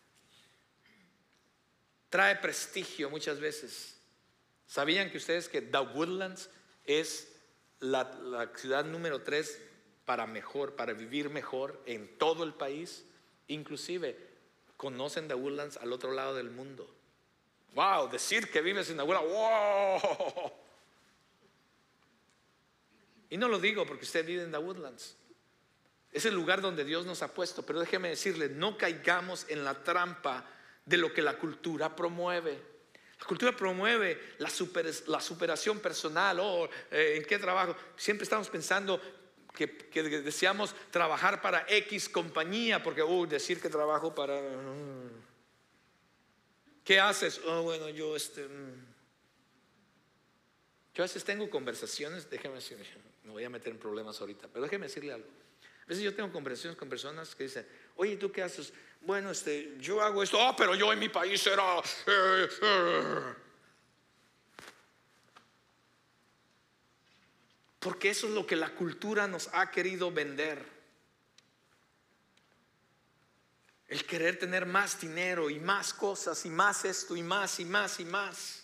Trae prestigio muchas veces. ¿Sabían que ustedes que The Woodlands es La, la ciudad número tres para mejor, para vivir mejor en todo el país? Inclusive conocen The Woodlands al otro lado del mundo. Wow, decir que vives en The Woodlands, wow. Y no lo digo porque usted vive en The Woodlands, es el lugar donde Dios nos ha puesto. Pero déjeme decirle, no caigamos en la trampa de lo que la cultura promueve. La cultura promueve la, super, la superación personal. Oh, eh, ¿en qué trabajo? Siempre estamos pensando que, que deseamos trabajar para X compañía, porque uh, decir que trabajo para... Uh, ¿qué haces? Oh, bueno, yo este... Um, yo a veces tengo conversaciones, déjeme decirle, me voy a meter en problemas ahorita, pero déjeme decirle algo. A veces yo tengo conversaciones con personas que dicen: oye, ¿tú qué haces? Bueno, este, yo hago esto. Oh, pero yo en mi país era... Eh, eh. Porque eso es lo que la cultura nos ha querido vender. El querer tener más dinero y más cosas y más esto y más y más y más.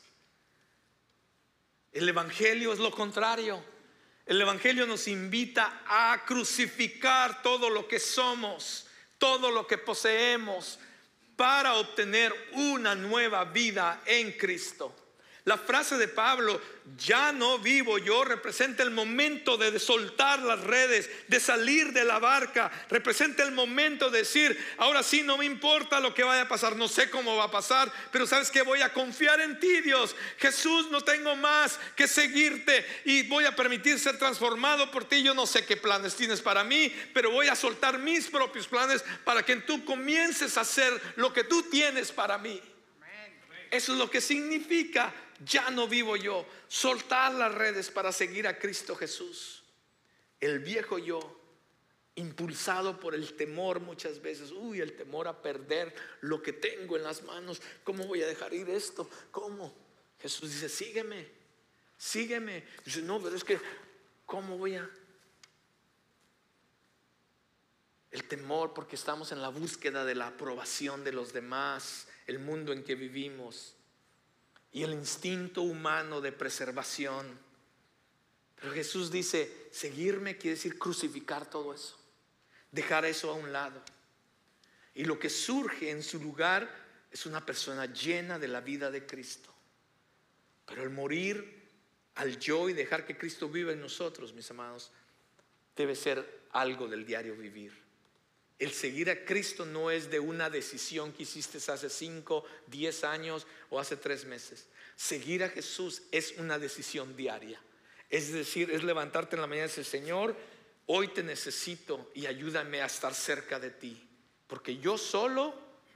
El evangelio es lo contrario. El evangelio nos invita a crucificar todo lo que somos, todo lo que poseemos, para obtener una nueva vida en Cristo. La frase de Pablo, ya no vivo yo, representa el momento de soltar las redes, de salir de la barca. Representa el momento de decir: ahora sí, no me importa lo que vaya a pasar, no sé cómo va a pasar, pero sabes que voy a confiar en ti, Dios. Jesús, no tengo más que seguirte y voy a permitir ser transformado por ti. Yo no sé qué planes tienes para mí, pero voy a soltar mis propios planes para que tú comiences a hacer lo que tú tienes para mí. Eso es lo que significa ya no vivo yo. Soltar las redes para seguir a Cristo Jesús. El viejo yo, impulsado por el temor muchas veces. Uy, el temor a perder lo que tengo en las manos. ¿Cómo voy a dejar ir esto? ¿Cómo? Jesús dice: sígueme, sígueme. Dice: no, pero es que ¿cómo voy a? el temor porque estamos en la búsqueda de la aprobación de los demás, el mundo en que vivimos y el instinto humano de preservación. Pero Jesús dice, seguirme quiere decir crucificar todo eso, dejar eso a un lado. Y lo que surge en su lugar es una persona llena de la vida de Cristo. Pero el morir al yo y dejar que Cristo viva en nosotros, mis amados, debe ser algo del diario vivir. El seguir a Cristo no es de una decisión que hiciste hace cinco, diez años o hace tres meses. Seguir a Jesús es una decisión diaria. Es decir, es levantarte en la mañana y decir, Señor, hoy te necesito y ayúdame a estar cerca de ti. Porque yo solo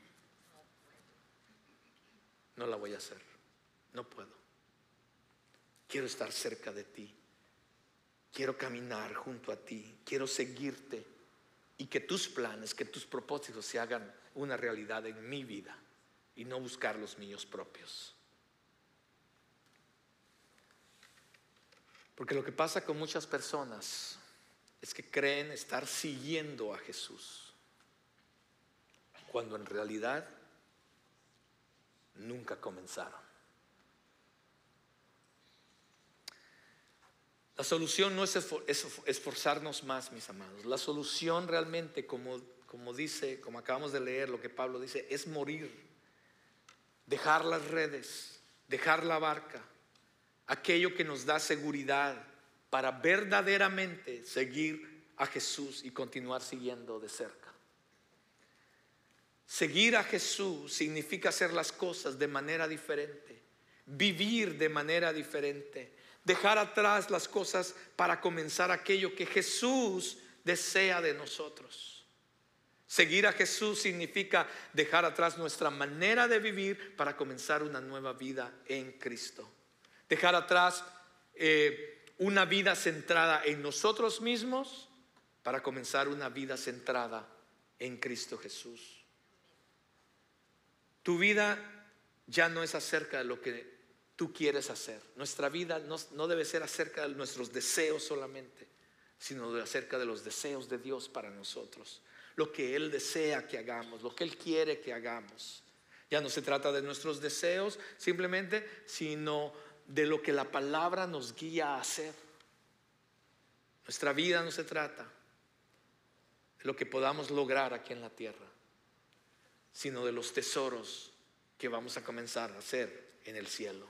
no la voy a hacer. No puedo. Quiero estar cerca de ti. Quiero caminar junto a ti. Quiero seguirte. Y que tus planes, que tus propósitos se hagan una realidad en mi vida y no buscar los míos propios. Porque lo que pasa con muchas personas es que creen estar siguiendo a Jesús, cuando en realidad nunca comenzaron. La solución no es esforzarnos más, mis amados. La solución realmente, como, como dice, como acabamos de leer lo que Pablo dice, es morir, dejar las redes, dejar la barca, aquello que nos da seguridad para verdaderamente seguir a Jesús y continuar siguiendo de cerca. Seguir a Jesús significa hacer las cosas de manera diferente, vivir de manera diferente. Dejar atrás las cosas para comenzar aquello que Jesús desea de nosotros. Seguir a Jesús significa dejar atrás nuestra manera de vivir para comenzar una nueva vida en Cristo. Dejar atrás eh, una vida centrada en nosotros mismos para comenzar una vida centrada en Cristo Jesús. Tu vida ya no es acerca de lo que tú quieres hacer. Nuestra vida no, no debe ser acerca de nuestros deseos solamente, sino de acerca de los deseos de Dios para nosotros. Lo que Él desea que hagamos, lo que Él quiere que hagamos. Ya no se trata de nuestros deseos simplemente, sino de lo que la palabra nos guía a hacer. Nuestra vida no se trata de lo que podamos lograr aquí en la tierra, sino de los tesoros que vamos a comenzar a hacer en el cielo.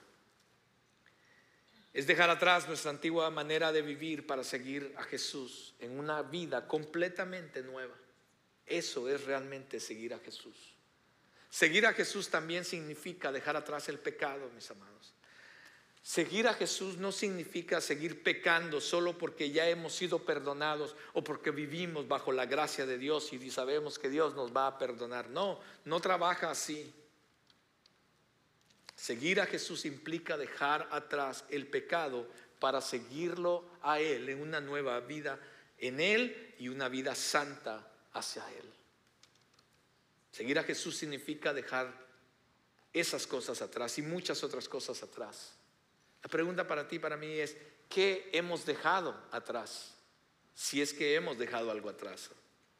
Es dejar atrás nuestra antigua manera de vivir para seguir a Jesús en una vida completamente nueva. Eso es realmente seguir a Jesús. Seguir a Jesús también significa dejar atrás el pecado, mis amados. Seguir a Jesús no significa seguir pecando solo porque ya hemos sido perdonados o porque vivimos bajo la gracia de Dios y sabemos que Dios nos va a perdonar. No, no trabaja así. Seguir a Jesús implica dejar atrás el pecado para seguirlo a Él en una nueva vida en Él y una vida santa hacia Él. Seguir a Jesús significa dejar esas cosas atrás y muchas otras cosas atrás. La pregunta para ti, para mí es, ¿qué hemos dejado atrás? Si es que hemos dejado algo atrás.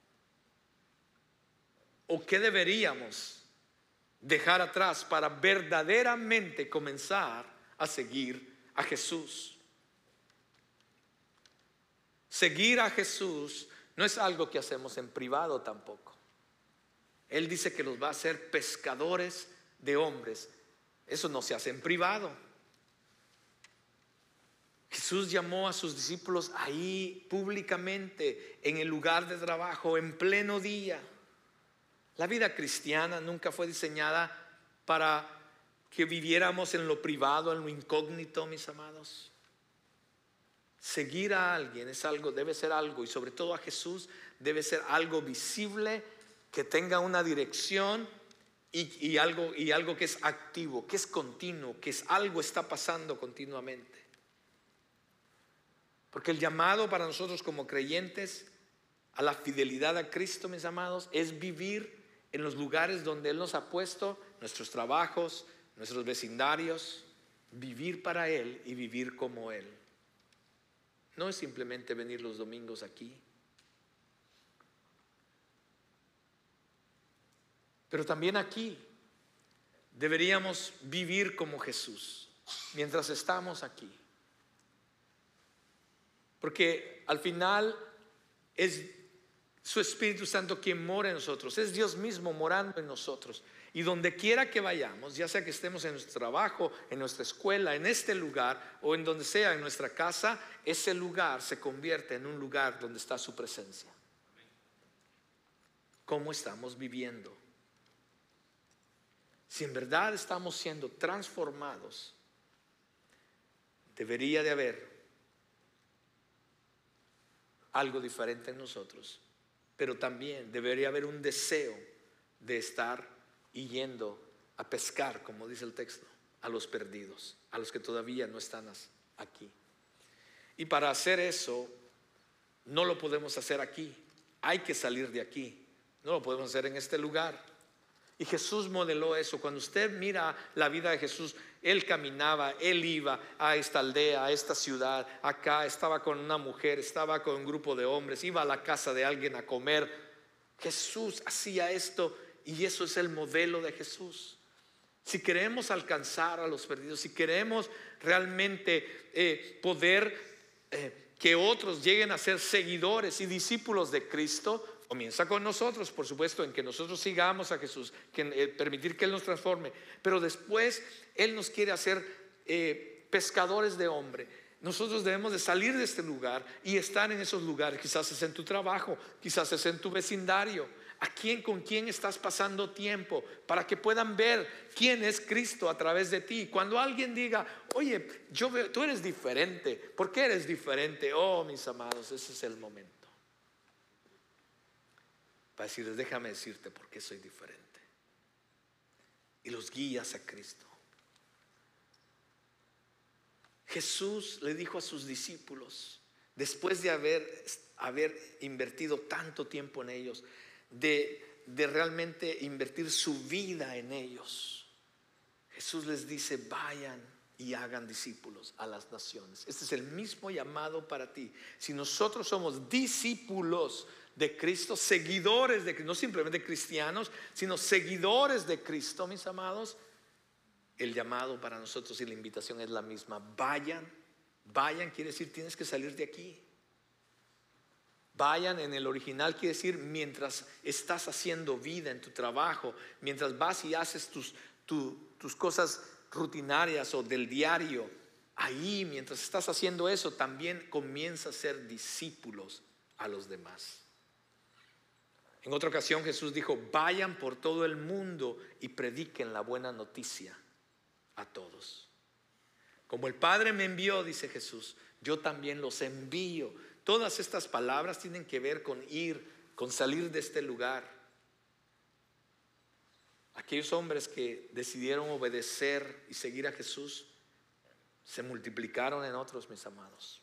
¿O qué deberíamos dejar atrás para verdaderamente comenzar a seguir a Jesús? Seguir a Jesús no es algo que hacemos en privado tampoco. Él dice que nos va a hacer pescadores de hombres. Eso no se hace en privado. Jesús llamó a sus discípulos ahí públicamente, en el lugar de trabajo, en pleno día. La vida cristiana nunca fue diseñada para que viviéramos en lo privado, en lo incógnito, mis amados. Seguir a alguien es algo, debe ser algo, y sobre todo a Jesús, debe ser algo visible, que tenga una dirección y, y, algo, y algo que es activo, que es continuo, que es algo está pasando continuamente. Porque el llamado para nosotros como creyentes a la fidelidad a Cristo, mis amados, es vivir en los lugares donde Él nos ha puesto, nuestros trabajos, nuestros vecindarios, vivir para Él y vivir como Él. No es simplemente venir los domingos aquí. Pero también aquí deberíamos vivir como Jesús mientras estamos aquí. Porque al final es su Espíritu Santo quien mora en nosotros. Es Dios mismo morando en nosotros. Y donde quiera que vayamos, ya sea que estemos en nuestro trabajo, en nuestra escuela, en este lugar o en donde sea, en nuestra casa, ese lugar se convierte en un lugar donde está su presencia. ¿Cómo estamos viviendo? Si en verdad estamos siendo transformados, debería de haber algo diferente en nosotros, pero también debería haber un deseo de estar y yendo a pescar, como dice el texto, a los perdidos, a los que todavía no están aquí. Y para hacer eso, no lo podemos hacer aquí, hay que salir de aquí, no lo podemos hacer en este lugar. Y Jesús modeló eso. Cuando usted mira la vida de Jesús, Él caminaba, Él iba a esta aldea, a esta ciudad, acá, estaba con una mujer, estaba con un grupo de hombres, iba a la casa de alguien a comer. Jesús hacía esto y eso es el modelo de Jesús. Si queremos alcanzar a los perdidos, si queremos realmente eh, poder eh, que otros lleguen a ser seguidores y discípulos de Cristo, comienza con nosotros, por supuesto, en que nosotros sigamos a Jesús, que, eh, permitir que Él nos transforme. Pero después Él nos quiere hacer eh, pescadores de hombre. Nosotros debemos de salir de este lugar y estar en esos lugares. Quizás es en tu trabajo, quizás es en tu vecindario. ¿A quién, con quién estás pasando tiempo? Para que puedan ver quién es Cristo a través de ti. Cuando alguien diga, oye, yo veo, tú eres diferente. ¿Por qué eres diferente? Oh, mis amados, ese es el momento para decirles, déjame decirte por qué soy diferente. Y los guías a Cristo. Jesús le dijo a sus discípulos, después de haber, haber invertido tanto tiempo en ellos, de, de realmente invertir su vida en ellos, Jesús les dice, vayan y hagan discípulos a las naciones. Este es el mismo llamado para ti. Si nosotros somos discípulos de Cristo, seguidores de Cristo, no simplemente cristianos, sino seguidores de Cristo, mis amados, el llamado para nosotros y la invitación es la misma. Vayan, vayan quiere decir tienes que salir de aquí. Vayan en el original quiere decir mientras estás haciendo vida en tu trabajo, mientras vas y haces tus, tu, tus cosas rutinarias o del diario, ahí mientras estás haciendo eso también comienza a ser discípulos a los demás. En otra ocasión Jesús dijo, vayan por todo el mundo y prediquen la buena noticia a todos. Como el Padre me envió, dice Jesús, yo también los envío. Todas estas palabras tienen que ver con ir, con salir de este lugar. Aquellos hombres que decidieron obedecer y seguir a Jesús se multiplicaron en otros, mis amados.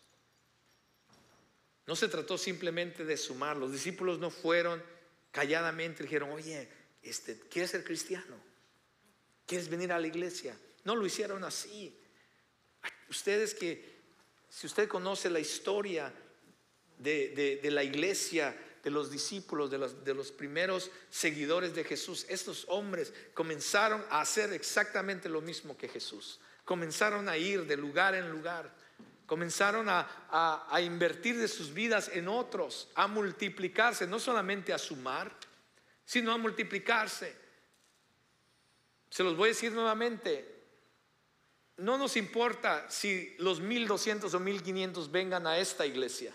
No se trató simplemente de sumar. Los discípulos no fueron calladamente, dijeron, oye, este, ¿quieres ser cristiano? ¿Quieres venir a la iglesia? No lo hicieron así. Ustedes que, si usted conoce la historia de, de, de la iglesia, de los discípulos, de los, de los primeros seguidores de Jesús, estos hombres comenzaron a hacer exactamente lo mismo que Jesús. Comenzaron a ir de lugar en lugar. Comenzaron a, a, a invertir de sus vidas en otros, a multiplicarse, no solamente a sumar, sino a multiplicarse. Se los voy a decir nuevamente, no nos importa si los mil doscientos o mil quinientos vengan a esta iglesia.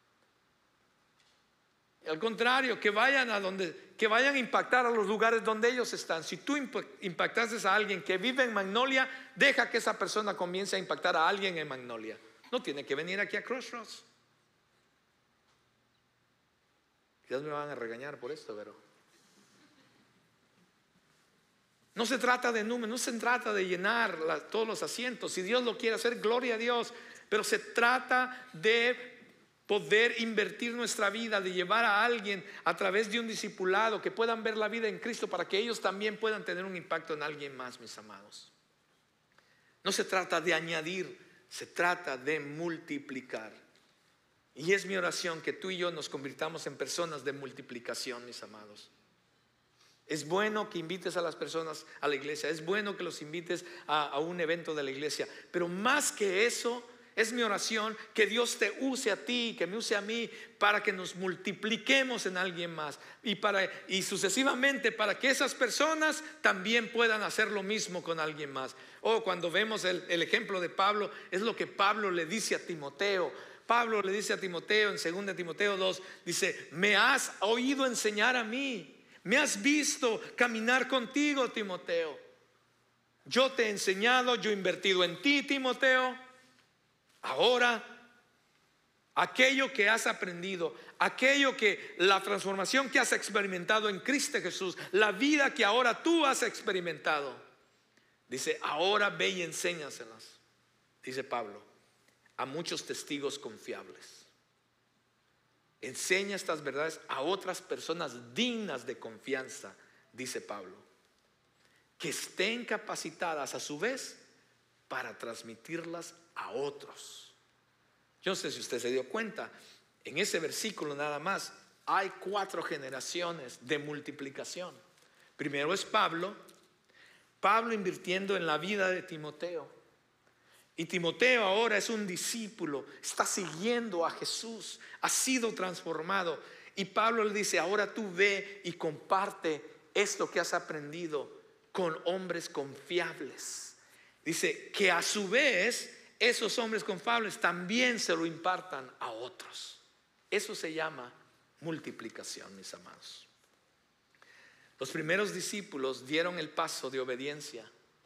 Al contrario, que vayan a donde, que vayan a impactar a los lugares donde ellos están. Si tú impactaste a alguien que vive en Magnolia, deja que esa persona comience a impactar a alguien en Magnolia. No tiene que venir aquí a Crossroads. Quizás me van a regañar por esto, pero no se trata de números, no se trata de llenar la, todos los asientos. Si Dios lo quiere hacer, gloria a Dios. Pero se trata de poder invertir nuestra vida, de llevar a alguien a través de un discipulado, que puedan ver la vida en Cristo para que ellos también puedan tener un impacto en alguien más, mis amados. No se trata de añadir, se trata de multiplicar. Y es mi oración que tú y yo nos convirtamos en personas de multiplicación, mis amados. Es bueno que invites a las personas a la iglesia, es bueno que los invites a, a un evento de la iglesia, pero más que eso, es mi oración que Dios te use a ti, que me use a mí, para que nos multipliquemos en alguien más y, para, y sucesivamente para que esas personas también puedan hacer lo mismo con alguien más. O oh, cuando vemos el, el ejemplo de Pablo, es lo que Pablo le dice a Timoteo. Pablo le dice a Timoteo en segunda Timoteo dos, dice: me has oído enseñar a mí, me has visto caminar contigo, Timoteo. Yo te he enseñado, yo he invertido en ti, Timoteo. Ahora, aquello que has aprendido, aquello que la transformación que has experimentado en Cristo Jesús, la vida que ahora tú has experimentado, dice, ahora ve y enséñaselas, dice Pablo, a muchos testigos confiables. Enseña estas verdades a otras personas dignas de confianza, dice Pablo, que estén capacitadas a su vez para transmitirlas a otros. Yo no sé si usted se dio cuenta, en ese versículo nada más hay cuatro generaciones de multiplicación. Primero es Pablo, Pablo invirtiendo en la vida de Timoteo. Y Timoteo ahora es un discípulo, está siguiendo a Jesús, ha sido transformado. Y Pablo le dice, ahora tú ve y comparte esto que has aprendido con hombres confiables. Dice que a su vez esos hombres confiables también se lo impartan a otros. Eso se llama multiplicación, mis amados. Los primeros discípulos dieron el paso de obediencia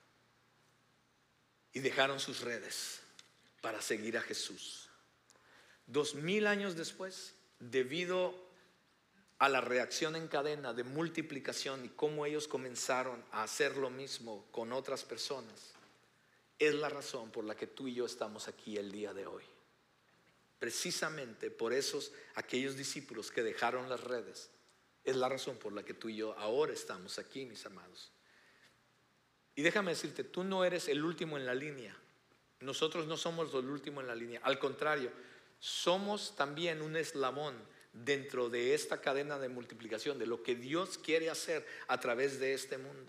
y dejaron sus redes para seguir a Jesús. Dos mil años después, debido a la reacción en cadena de multiplicación y cómo ellos comenzaron a hacer lo mismo con otras personas, es la razón por la que tú y yo estamos aquí el día de hoy. Precisamente por esos, aquellos discípulos que dejaron las redes, es la razón por la que tú y yo ahora estamos aquí, mis amados. Y déjame decirte, tú no eres el último en la línea. Nosotros no somos el último en la línea. Al contrario, somos también un eslabón dentro de esta cadena de multiplicación, de lo que Dios quiere hacer a través de este mundo.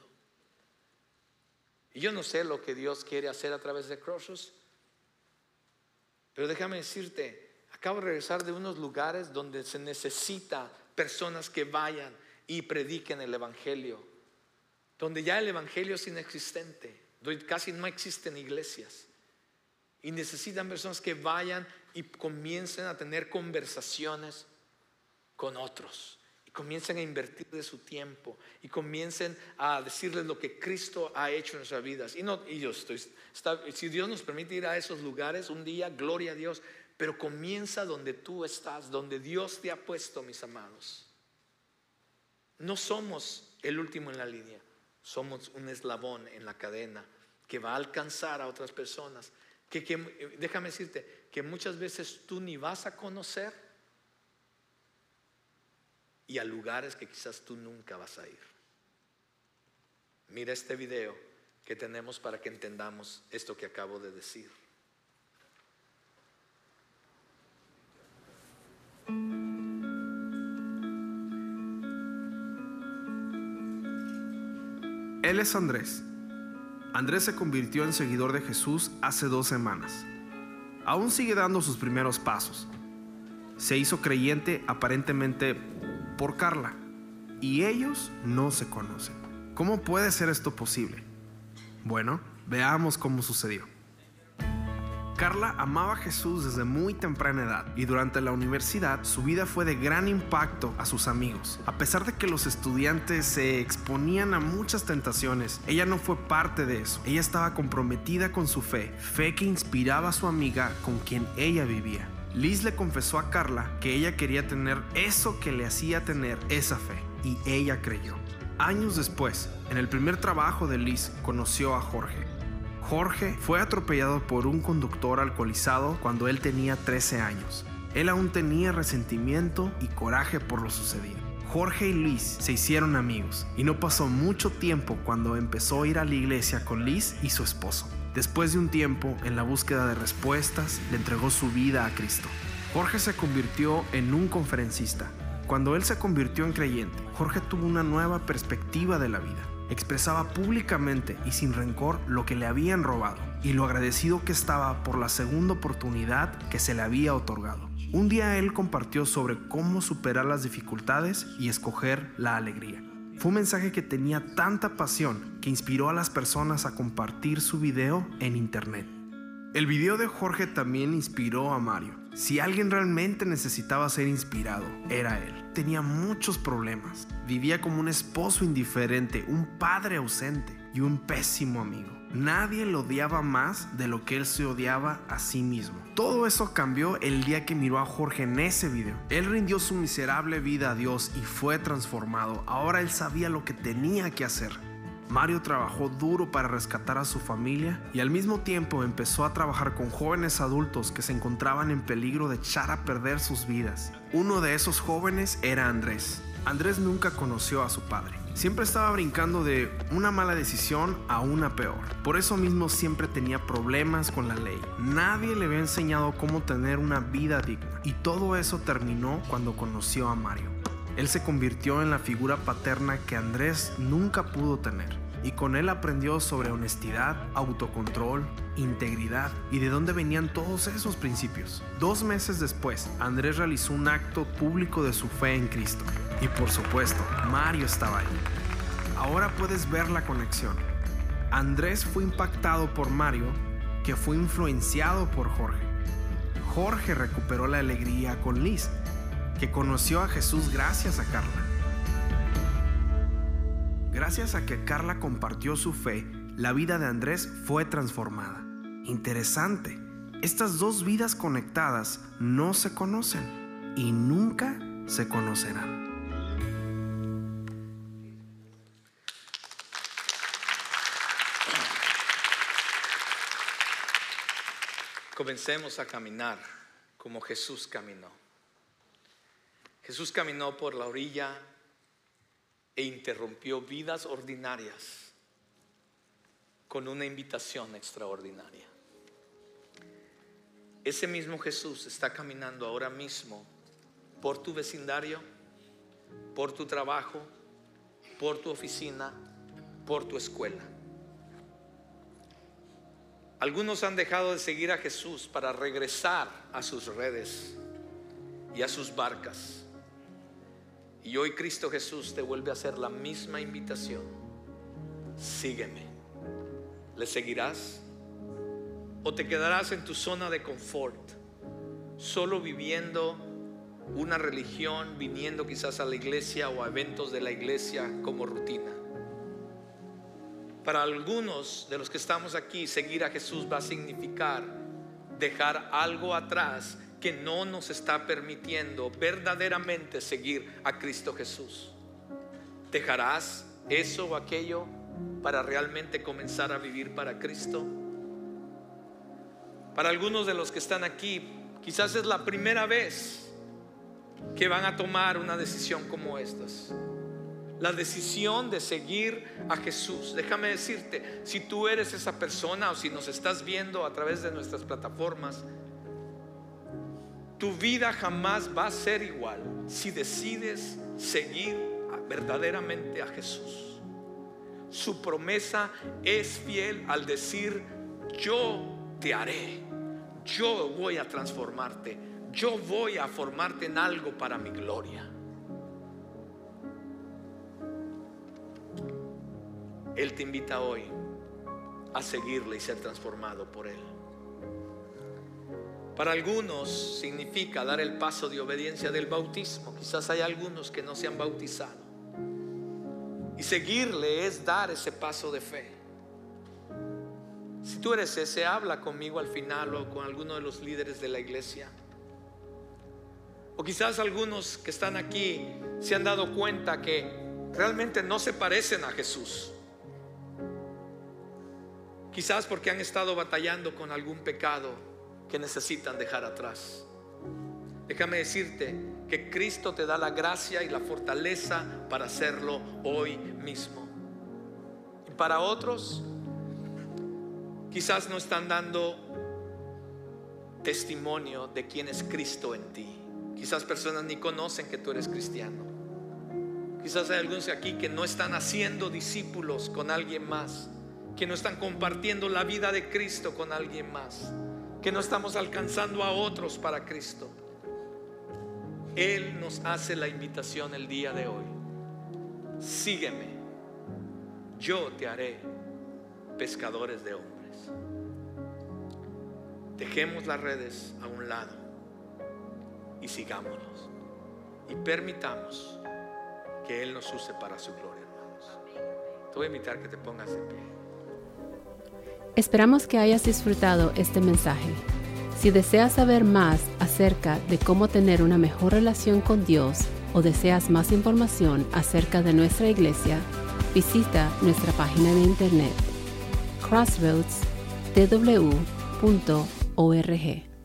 Y yo no sé lo que Dios quiere hacer a través de Crossroads, pero déjame decirte, acabo de regresar de unos lugares donde se necesita personas que vayan y prediquen el evangelio, donde ya el evangelio es inexistente, donde casi no existen iglesias, y necesitan personas que vayan y comiencen a tener conversaciones con otros, comiencen a invertir de su tiempo y comiencen a decirles lo que Cristo ha hecho en nuestras vidas. Y, no, y yo estoy, está, si Dios nos permite ir a esos lugares un día, gloria a Dios, pero comienza donde tú estás, donde Dios te ha puesto, mis amados. No somos el último en la línea, somos un eslabón en la cadena que va a alcanzar a otras personas, que, que déjame decirte que muchas veces tú ni vas a conocer, y a lugares que quizás tú nunca vas a ir. Mira este video que tenemos para que entendamos esto que acabo de decir. Él es Andrés. Andrés se convirtió en seguidor de Jesús hace dos semanas. Aún sigue dando sus primeros pasos. Se hizo creyente aparentemente por Carla, y ellos no se conocen. ¿Cómo puede ser esto posible? Bueno, veamos cómo sucedió. Carla amaba a Jesús desde muy temprana edad, y durante la universidad su vida fue de gran impacto a sus amigos. A pesar de que los estudiantes se exponían a muchas tentaciones, ella no fue parte de eso. Ella estaba comprometida con su fe, fe que inspiraba a su amiga con quien ella vivía. Liz le confesó a Carla que ella quería tener eso que le hacía tener esa fe, y ella creyó. Años después, en el primer trabajo de Liz, conoció a Jorge. Jorge fue atropellado por un conductor alcoholizado cuando él tenía trece años. Él aún tenía resentimiento y coraje por lo sucedido. Jorge y Liz se hicieron amigos, y no pasó mucho tiempo cuando empezó a ir a la iglesia con Liz y su esposo. Después de un tiempo, en la búsqueda de respuestas, le entregó su vida a Cristo. Jorge se convirtió en un conferencista. Cuando él se convirtió en creyente, Jorge tuvo una nueva perspectiva de la vida. Expresaba públicamente y sin rencor lo que le habían robado y lo agradecido que estaba por la segunda oportunidad que se le había otorgado. Un día él compartió sobre cómo superar las dificultades y escoger la alegría. Fue un mensaje que tenía tanta pasión que inspiró a las personas a compartir su video en internet. El video de Jorge también inspiró a Mario. Si alguien realmente necesitaba ser inspirado, era él. Tenía muchos problemas. Vivía como un esposo indiferente, un padre ausente y un pésimo amigo. Nadie lo odiaba más de lo que él se odiaba a sí mismo. Todo eso cambió el día que miró a Jorge en ese video. Él rindió su miserable vida a Dios y fue transformado. Ahora él sabía lo que tenía que hacer. Mario trabajó duro para rescatar a su familia y al mismo tiempo empezó a trabajar con jóvenes adultos que se encontraban en peligro de echar a perder sus vidas. Uno de esos jóvenes era Andrés. Andrés nunca conoció a su padre. Siempre estaba brincando de una mala decisión a una peor. Por eso mismo siempre tenía problemas con la ley. Nadie le había enseñado cómo tener una vida digna. Y todo eso terminó cuando conoció a Mario. Él se convirtió en la figura paterna que Andrés nunca pudo tener. Y con él aprendió sobre honestidad, autocontrol, integridad y de dónde venían todos esos principios. Dos meses después, Andrés realizó un acto público de su fe en Cristo. Y por supuesto, Mario estaba ahí. Ahora puedes ver la conexión. Andrés fue impactado por Mario, que fue influenciado por Jorge. Jorge recuperó la alegría con Liz, que conoció a Jesús gracias a Carla. Gracias a que Carla compartió su fe, la vida de Andrés fue transformada. Interesante, estas dos vidas conectadas no se conocen y nunca se conocerán. Comencemos a caminar como Jesús caminó. Jesús caminó por la orilla e interrumpió vidas ordinarias con una invitación extraordinaria. Ese mismo Jesús está caminando ahora mismo por tu vecindario, por tu trabajo, por tu oficina, por tu escuela. Algunos han dejado de seguir a Jesús para regresar a sus redes y a sus barcas. Y hoy Cristo Jesús te vuelve a hacer la misma invitación. Sígueme. ¿Le seguirás? ¿O te quedarás en tu zona de confort, solo viviendo una religión, viniendo quizás a la iglesia o a eventos de la iglesia como rutina? Para algunos de los que estamos aquí, seguir a Jesús va a significar dejar algo atrás que no nos está permitiendo verdaderamente seguir a Cristo Jesús. ¿Dejarás eso o aquello para realmente comenzar a vivir para Cristo? Para algunos de los que están aquí, quizás es la primera vez que van a tomar una decisión como estas. La decisión de seguir a Jesús. Déjame decirte, si tú eres esa persona o si nos estás viendo a través de nuestras plataformas, tu vida jamás va a ser igual si decides seguir verdaderamente a Jesús. Su promesa es fiel al decir: yo te haré, yo voy a transformarte, yo voy a formarte en algo para mi gloria. Él te invita hoy a seguirle y ser transformado por Él. Para algunos significa dar el paso de obediencia del bautismo. Quizás hay algunos que no se han bautizado, y seguirle es dar ese paso de fe. Si tú eres ese, habla conmigo al final o con alguno de los líderes de la iglesia. O quizás algunos que están aquí se han dado cuenta que realmente no se parecen a Jesús. Quizás porque han estado batallando con algún pecado que necesitan dejar atrás. Déjame decirte que Cristo te da la gracia y la fortaleza para hacerlo hoy mismo. Y para otros, quizás no están dando testimonio de quién es Cristo en ti. Quizás personas ni conocen que tú eres cristiano. Quizás hay algunos aquí que no están haciendo discípulos con alguien más, que no están compartiendo la vida de Cristo con alguien más, que no estamos alcanzando a otros para Cristo. Él nos hace la invitación el día de hoy. Sígueme, yo te haré pescadores de hombres. Dejemos las redes a un lado y sigámonos, y permitamos que Él nos use para su gloria, hermanos. Te voy a invitar que te pongas de pie. Esperamos que hayas disfrutado este mensaje. Si deseas saber más acerca de cómo tener una mejor relación con Dios o deseas más información acerca de nuestra iglesia, visita nuestra página de internet crossroads t w punto org.